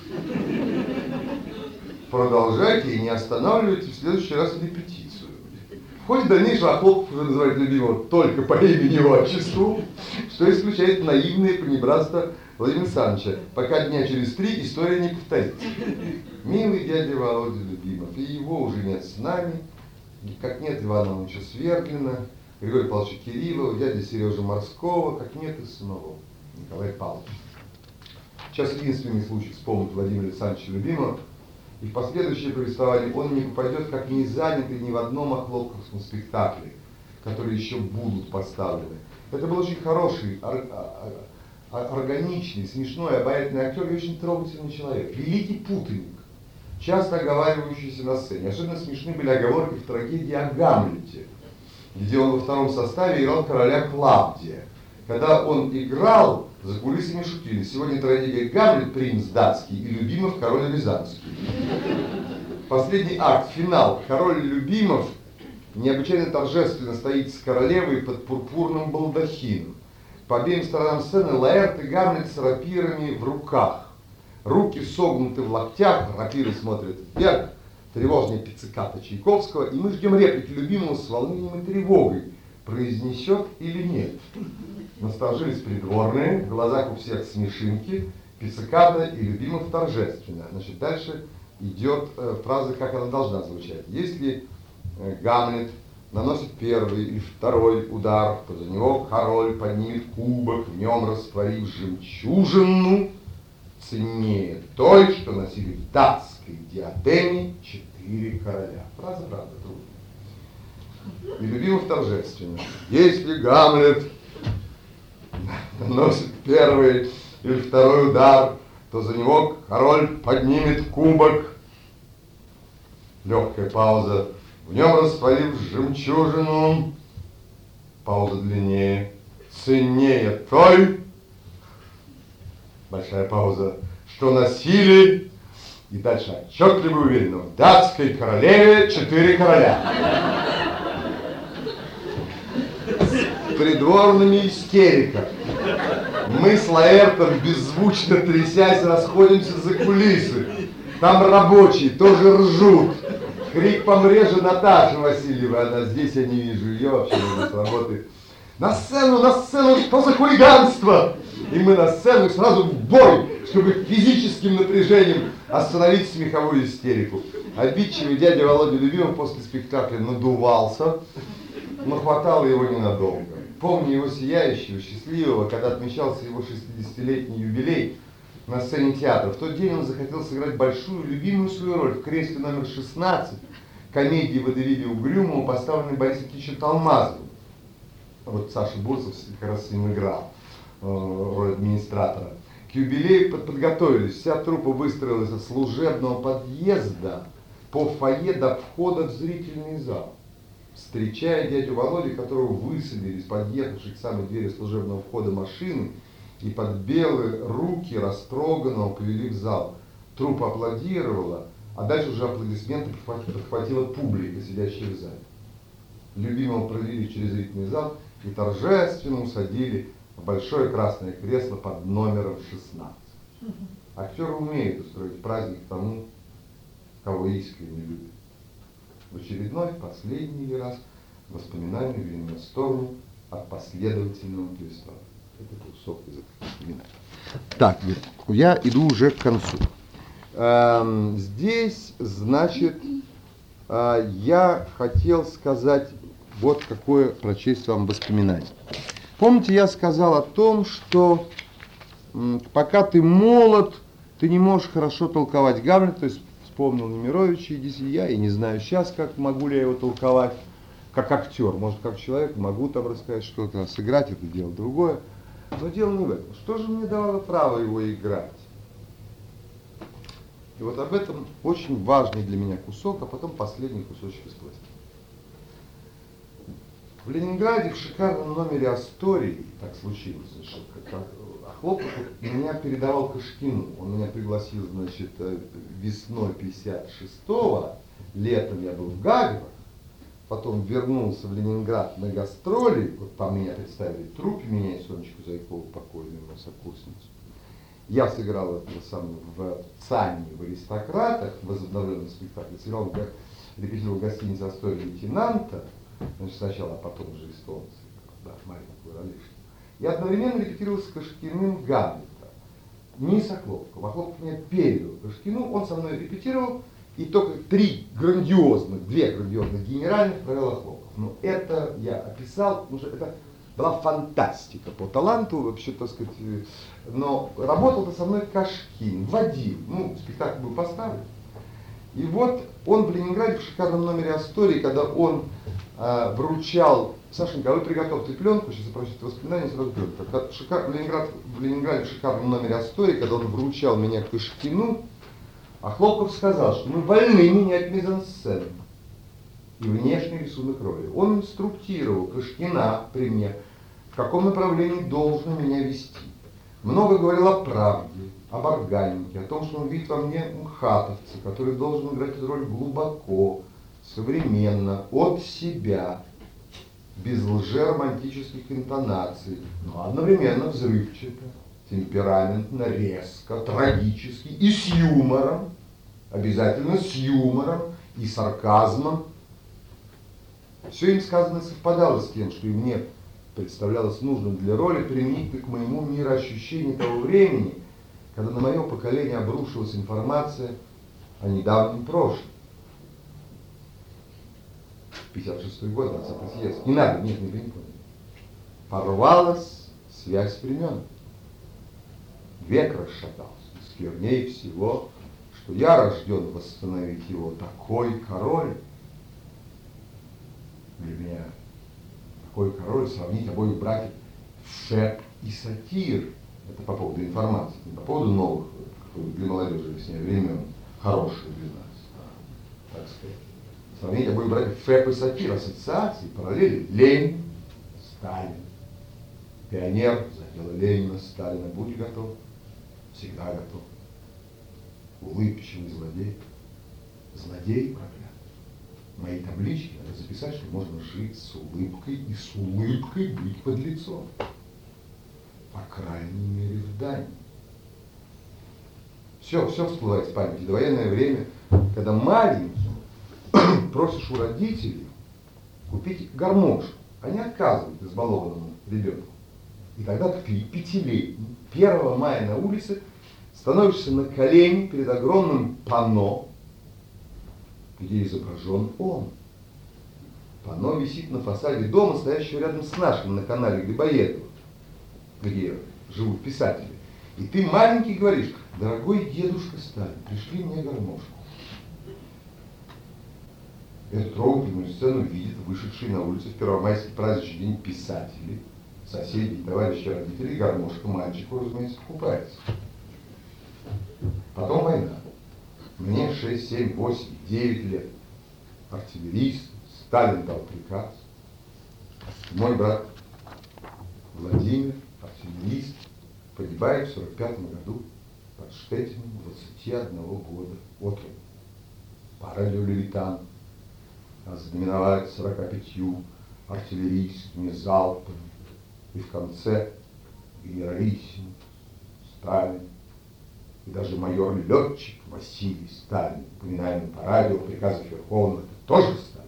Продолжайте и не останавливайте в следующий раз репетицию. В ходе дальнейшего Хлопков уже называет Любимова только по имени и отчеству, что исключает наивное понебратство Владимира Александровича, пока дня через три история не повторится. Милый дядя Володя Любимов, и его уже нет с нами, как нет Ивана Ивановича Свердлина, Григория Павловича Кириллова, дяди Сережи Морского, как нет и самого Николая Павловича. Сейчас единственный случай вспомнить Владимира Александровича Любимова, и в последующее повествование он не попадет как не занятый ни в одном охлопковском спектакле, которые еще будут поставлены. Это был очень хороший, ор, ор, органичный, смешной, обаятельный актер и очень трогательный человек. Великий путаник, часто оговаривающийся на сцене. Особенно смешны были оговорки в трагедии о Гамлете, где он во втором составе играл короля Клавдия. Когда он играл, за кулисами шутили. Сегодня трагедия Гамлет, принц датский, и Любимов, король рязанский. Последний акт, финал. Король Любимов необычайно торжественно стоит с королевой под пурпурным балдахином. По обеим сторонам сцены Лаэрт и Гамлет с рапирами в руках. Руки согнуты в локтях, рапиры смотрят вверх, тревожная пицциката Чайковского, и мы ждем реплики Любимого с волнением и тревогой. Произнесет или нет? Насторожились придворные, в глазах у всех смешинки, пицциката и Любимов торжественно. Значит, дальше идет э, фраза, как она должна звучать. Если э, Гамлет наносит первый или второй удар, то за него король поднимет кубок, в нем растворив жемчужину, ценнее той, что носили в датской диадеме четыре короля. Фраза, правда, трудная. И Любимов торжественно. Если Гамлет наносит первый или второй удар, то за него король поднимет кубок. Легкая пауза. В нем растворив жемчужину. Пауза длиннее. Ценнее той. Большая пауза. Что носили. И дальше отчетливо и уверенно. В датской королеве четыре короля. Придворными истериками. Мы с Лаэртом, беззвучно трясясь, расходимся за кулисы. Там рабочие тоже ржут. Крик помреже Наташи Васильевой. Она здесь, я не вижу ее вообще, она с работы. На сцену, на сцену, что за хулиганство? И мы на сцену, и сразу в бой, чтобы физическим напряжением остановить смеховую истерику. Обидчивый дядя Володя Любимов после спектакля надувался, но хватало его ненадолго. Помню его сияющего, счастливого, когда отмечался его шестидесятилетний юбилей на сцене театра. В тот день он захотел сыграть большую, любимую свою роль в кресле номер шестнадцать комедии «Водевиле угрюмого», поставленной Борисом Ильичем Талмазовым. Вот Саша Бурцев как раз с ним играл э, роль администратора. К юбилею под, подготовились. Вся труппа выстроилась от служебного подъезда по фойе до входа в зрительный зал. Встречая дядю Володю, которого высадили из подъехавшей к самой двери служебного входа машины, и под белые руки растроганного повели в зал. Труппа аплодировала, а дальше уже аплодисменты подхватила публика, сидящая в зале. Любимого провели через зрительный зал и торжественно усадили в большое красное кресло под номером шестнадцать. Актеры умеют устроить праздник тому, кого искренне любят. В очередной, последний раз, воспоминания вели меня в сторону от последовательного повествования. Это кусок из этого воспоминаний. Так, я иду уже к концу. Эм, здесь, значит, э, я хотел сказать вот какое, прочесть вам воспоминание. Помните, я сказал о том, что м, пока ты молод, ты не можешь хорошо толковать Гамлета, то есть вспомнил Немировича и я, и не знаю сейчас, как могу ли я его толковать, как актер. Может, как человек могу там рассказать что-то, а сыграть это дело другое. Но дело не в этом. Что же мне давало право его играть? И вот об этом очень важный для меня кусок, а потом последний кусочек из пластика. В Ленинграде в шикарном номере Астории, так случилось, значит, как, а Хлопов меня передавал Кошкину. Он меня пригласил, значит, весной пятьдесят шестого, летом я был в Гагарах, потом вернулся в Ленинград на гастроли, вот там меня представили в труппе, меня и Сонечку Зайкову, покойную мою сокурсницу. Я сыграл это самое в ЦАНе, в «Аристократах», в возобновленном спектакле, сыграл, репетировал в гостинице «Астория» лейтенанта, значит, сначала, а потом уже эстонцы, да, маленькую Ролешину. Я одновременно репетировал с Кошкиным Гамлета. Не с Хлопковым. А Хлопков меня передал Кошкину, он со мной репетировал, и только три грандиозных, две грандиозных генеральных провел Хлопков. Но это я описал, потому что это была фантастика по таланту, вообще, так сказать. Но работал-то со мной Кошкин, водил. Ну, спектакль был поставлен. И вот он в Ленинграде в шикарном номере Астории, когда он э, вручал, Сашенька, а вы приготовьте пленку, сейчас запросите воспоминания, сразу пленку. Шикар, в, Ленинград, в Ленинграде в шикарном номере Астории, когда он вручал меня Кошкину, а Хлопков сказал, что мы вольны менять мизансцену и внешний рисунок роли. Он инструктировал Кошкина при мне, в каком направлении должно меня вести. Много говорил о правде, об органике, о том, что он видит во мне мхатовца, который должен играть эту роль глубоко, современно, от себя, без лжеромантических интонаций, но одновременно взрывчато, темпераментно, резко, трагически и с юмором, обязательно с юмором и сарказмом. Все им сказанное совпадало с тем, что и мне представлялось нужным для роли применить к моему мироощущению того времени, когда на мое поколение обрушилась информация о недавнем прошлом. пятьдесят шестой год, двадцатый съезд. Не надо, нет, не понял. Порвалась связь времен. Век расшатался. Скверней всего, что я рожден восстановить его, такой король. Для меня такой король сравнить обоих братьев Шеп и Сатир. Это по поводу информации, не по поводу новых, для молодежи с ней времен, хороших для нас, так сказать. Сравнить обоих братьев Шеп и Сатир, ассоциации, параллели. Ленин, Сталин. Пионер, за дело Ленина, Сталина, будь готов, всегда готов. Улыбчивый злодей. Злодей проклят. Мои таблички надо записать, что можно жить с улыбкой и с улыбкой быть под лицом. По крайней мере, в Дании. Все, все всплывает в памяти. Довоенное время, когда маленький просишь у родителей купить гармошку, они отказывают избалованному ребенку. И тогда ты, пятилетний, первого мая на улице, становишься на колени перед огромным панно, где изображен он. Панно висит на фасаде дома, стоящего рядом с нашим на канале Грибоедова, где живут писатели. И ты маленький говоришь: дорогой дедушка Сталин, пришли мне гармошку. Эту трогательную сцену видят вышедшие на улицу в первомайский праздничный день писатели, соседи, товарищи, родители, гармошка мальчику, разумеется, покупается. Потом война. Мне шесть, семь, восемь, девять лет. Артиллерист, Сталин дал приказ. Мой брат Владимир, артиллерист, погибает в сорок пятом году под Штеттином, двадцати одного года от роду. Параллелевитан ознаменовать сорока пятью артиллерийскими залпами. И в конце генералиссимус Сталин и даже майор-летчик Василий Сталин, упоминаемый по радио в приказах Верховного, это тоже Сталин.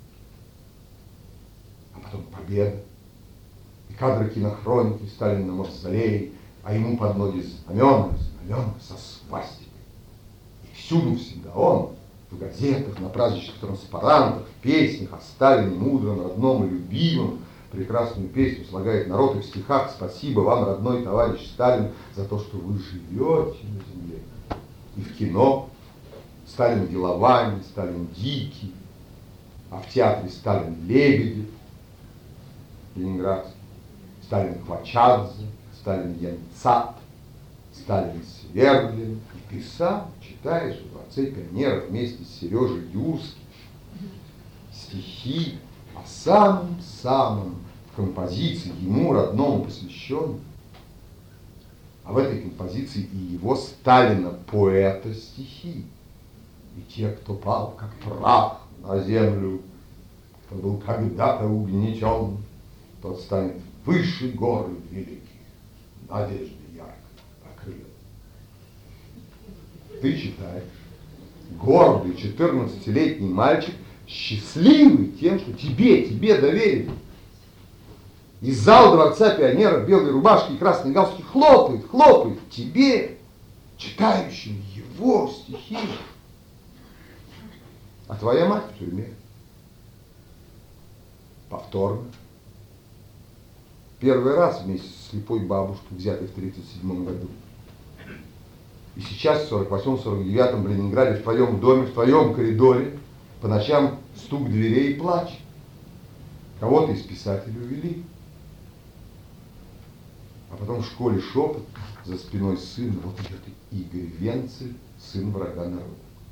А потом победа. И кадры кинохроники, Сталин на мавзолее, а ему под ноги знамена, знамена со свастикой. И всюду всегда он, в газетах, на праздничных транспарантах, в песнях о Сталине, мудром, родном и любимом, прекрасную песню слагает народ и в стихах: спасибо вам, родной товарищ Сталин, за то, что вы живете на земле. И в кино Сталин Деловани, Сталин Дикий, а в театре Сталин Лебедев, ленинградский, Сталин Хвачадзе, Сталин Янцат, Сталин Свердлин. И ты сам читаешь в Дворце пионеров вместе с Сережей Юрским стихи о самом самом, в композиции, ему, родному, посвященной. А в этой композиции и его Сталина, поэта стихи. И те, кто пал, как прах на землю, кто был когда-то угнетен, тот станет выше горы великих, надежды ярко покрыл. Ты читаешь, гордый четырнадцатилетний мальчик, счастливый тем, что тебе, тебе доверили. И зал Дворца пионеров, белые рубашки и красные галстуки хлопает, хлопает тебе, читающим его стихи. А твоя мать в тюрьме. Повторно. Первый раз вместе с слепой бабушкой, взятой в тридцать седьмом году. И сейчас в сорок восьмом сорок девятом в Ленинграде, в твоем доме, в твоем коридоре, по ночам стук дверей и плач. Кого-то из писателей увели. А потом в школе шепот, за спиной сына, вот идет Игорь Венцель, сын врага народа.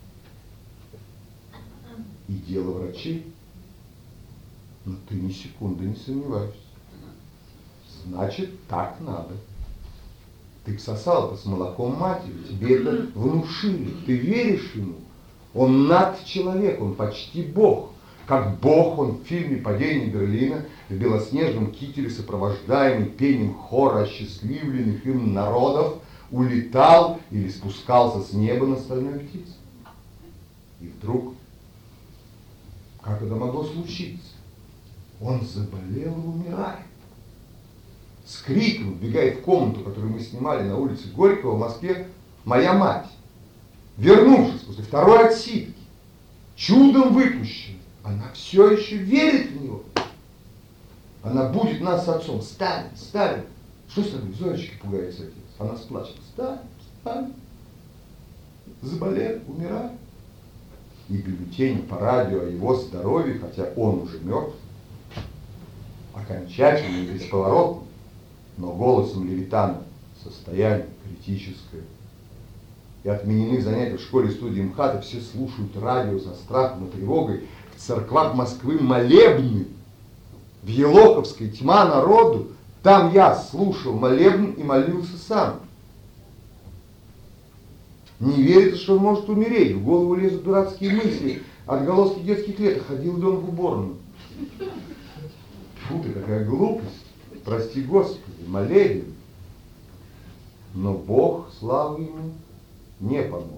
И дело врачей. Но ты ни секунды не сомневаешься. Значит, так надо. Ты всосал-то с молоком матери, тебе это внушили. Ты веришь ему. Он над человек, он почти Бог. Как Бог он в фильме «Падение Берлина» в белоснежном кителе, сопровождаемый пением хора осчастливленных им народов, улетал или спускался с неба на стальной птице. И вдруг, как это могло случиться? Он заболел и умирает. С криком вбегает в комнату, которую мы снимали на улице Горького в Москве, моя мать, вернувшись после второй отсидки, чудом выпущена. Она все еще верит в него. Она будет нас с отцом. Сталин, Сталин. Что с тобой, Зоечка, пугается отец? Она сплачет. Сталин, Сталин. Заболел, умирает. И бюллетени по радио о его здоровье, хотя он уже мертв, окончательно и бесповоротно, но голосом Левитана состояние критическое. И отменены занятия в школе-студии МХАТа, все слушают радио за страхом и тревогой. В церквах Москвы молебны. В Елоховской тьма народу. Там я слушал молебн и молился сам. Не верится, что он может умереть. В голову лезут дурацкие мысли. Отголоски детских лет. Ходил ли он в уборную? Фу ты, какая глупость. Прости Господи, молебен. Но Бог, слава ему, не помог.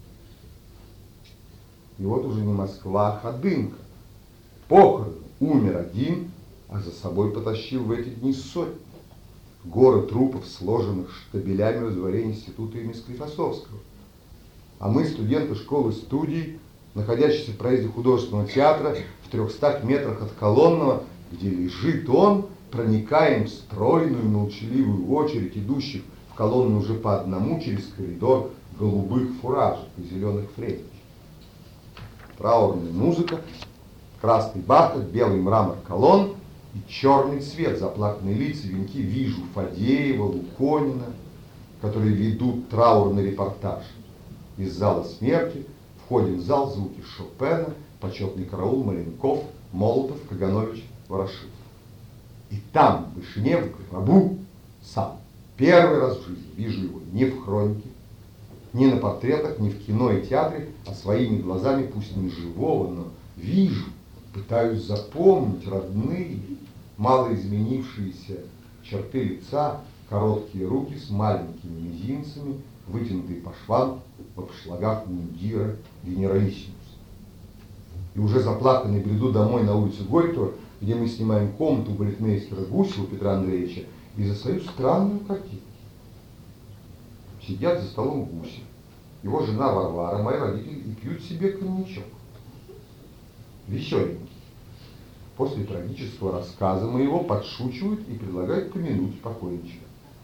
И вот уже не Москва, а Ходынка. Похороны. Умер один, а за собой потащил в эти дни сотни. Горы трупов, сложенных штабелями во дворе института имени Склифосовского. А мы, студенты школы-студии, находящиеся в проезде художественного театра, в трехстах метрах от Колонного, где лежит он, проникаем в стройную, молчаливую очередь идущих в колонну уже по одному через коридор голубых фуражек и зеленых френч. Траурная музыка, красный бархат, белый мрамор колонн и черный цвет, заплаканные лица, венки. Вижу Фадеева, Луконина, которые ведут траурный репортаж. Из зала смерти входит в зал звуки Шопена, почетный караул, Маленков, Молотов, Каганович, Ворошилов. И там, в вышине, в гробу, сам, первый раз в жизни вижу его не в хронике, не на портретах, не в кино и театре, а своими глазами, пусть не живого, но вижу, пытаюсь запомнить родные, мало изменившиеся черты лица, короткие руки с маленькими мизинцами, вытянутые по швам в обшлагах мундира генералиссимуса. И уже заплаканный бреду домой на улицу Горького, где мы снимаем комнату у балетмейстера Гусева Петра Андреевича, и застаю странную картину. Сидят за столом Гусев, его жена Варвара, мои родители, и пьют себе коньячок. Веселенький. После трагического рассказа моего подшучивают и предлагают помянуть покойничка.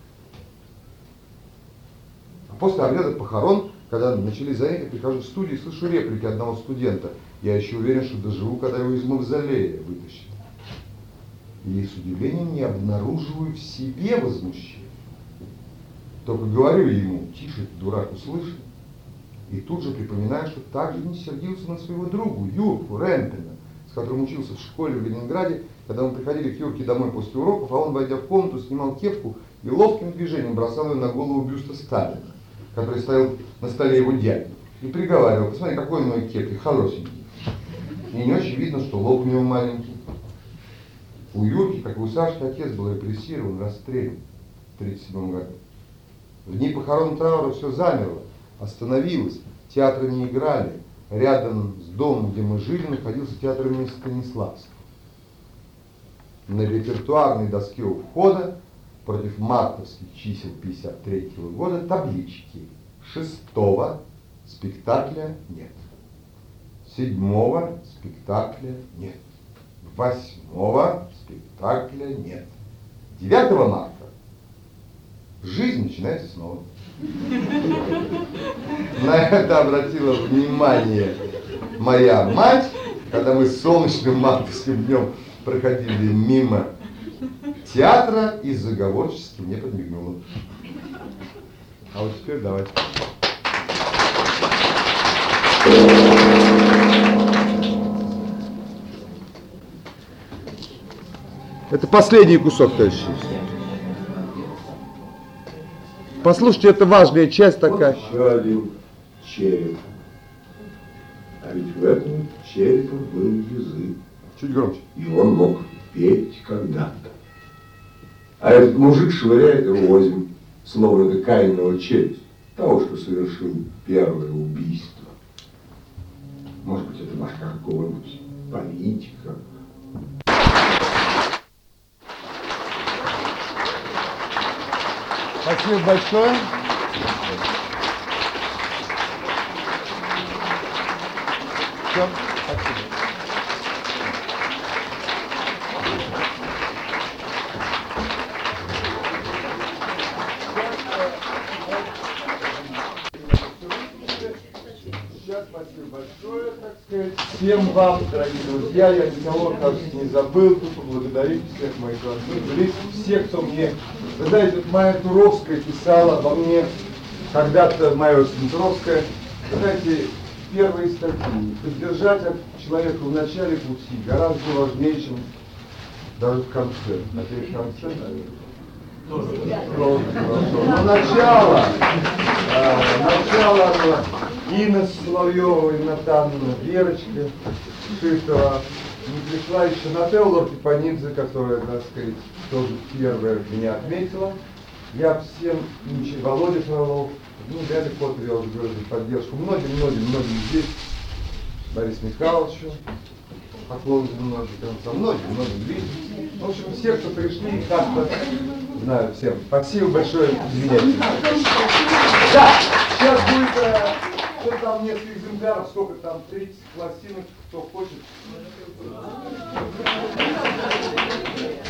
А после обряда похорон, когда начались занятия, прихожу в студию и слышу реплики одного студента. Я еще уверен, что доживу, когда его из мавзолея вытащат. И с удивлением не обнаруживаю в себе возмущения. Только говорю ему: тише, дурак, услышь. И тут же припоминаю, что так же не сердился на своего друга Юрку Рэмпина, с которым учился в школе в Ленинграде, когда мы приходили к Юрке домой после уроков, а он, войдя в комнату, снимал кепку и ловким движением бросал ее на голову бюста Сталина, который стоял на столе его дяди, и приговаривал: посмотри, какой у него кепки, хорошенький. И не очень видно, что лоб у него маленький. У Юрки, как и у Сашки, отец был репрессирован, расстрелян в тридцать седьмом году. В дни похорон траура все замерло, остановилось, театры не играли. Рядом с домом, где мы жили, находился театр имени Станиславского. На репертуарной доске у входа против мартовских чисел пятьдесят третьего года таблички: шестого спектакля нет, седьмого спектакля нет, восьмого спектакля нет, девятого марта жизнь начинается снова. На это обратила внимание моя мать, когда мы солнечным мартовским днем проходили мимо театра и заговорчески мне подмигнула. А вот теперь давайте. Это последний кусок, товарищи. Послушайте, это важная часть такая. Вот еще один череп. А ведь в этом черепе был язык. Чуть громче. И он мог петь когда-то. А этот мужик швыряет его озимь, словно это Каинова челюсть, того, что совершил первое убийство. Может быть, это башка какого-нибудь политика. Спасибо большое. Все, спасибо. Сейчас спасибо большое, так сказать, всем вам, дорогие друзья. Я никого, кажется, не забыл. Тут поблагодарить всех моих родных, близких, всех, кто мне... Вы знаете, вот Майя Туровская писала обо мне, когда-то Майя Туровская, вы знаете, первые статьи. Поддержать человека в начале пути гораздо важнее, чем даже в конце. А теперь в конце, наверное. Тоже хорошо. Но начало, а, начало было Инна Соловьева, Инна Танна, Верочка Шитова. Не пришла еще Наталья Лоркипанидзе, которая, так сказать, тоже первая меня отметила. Я всем, Володя Фролов, ну, Дядя Котов, я уже говорю, за поддержку. Многим-многим-многим здесь. Борис Михайловичу, поклон за многих конца, многим-многим близким. В общем, все, кто пришли, как-то знаю всем. Спасибо большое, извиняюсь. Да, сейчас будет, э, что там несколько экземпляров, сколько там, тридцать пластинок, кто хочет.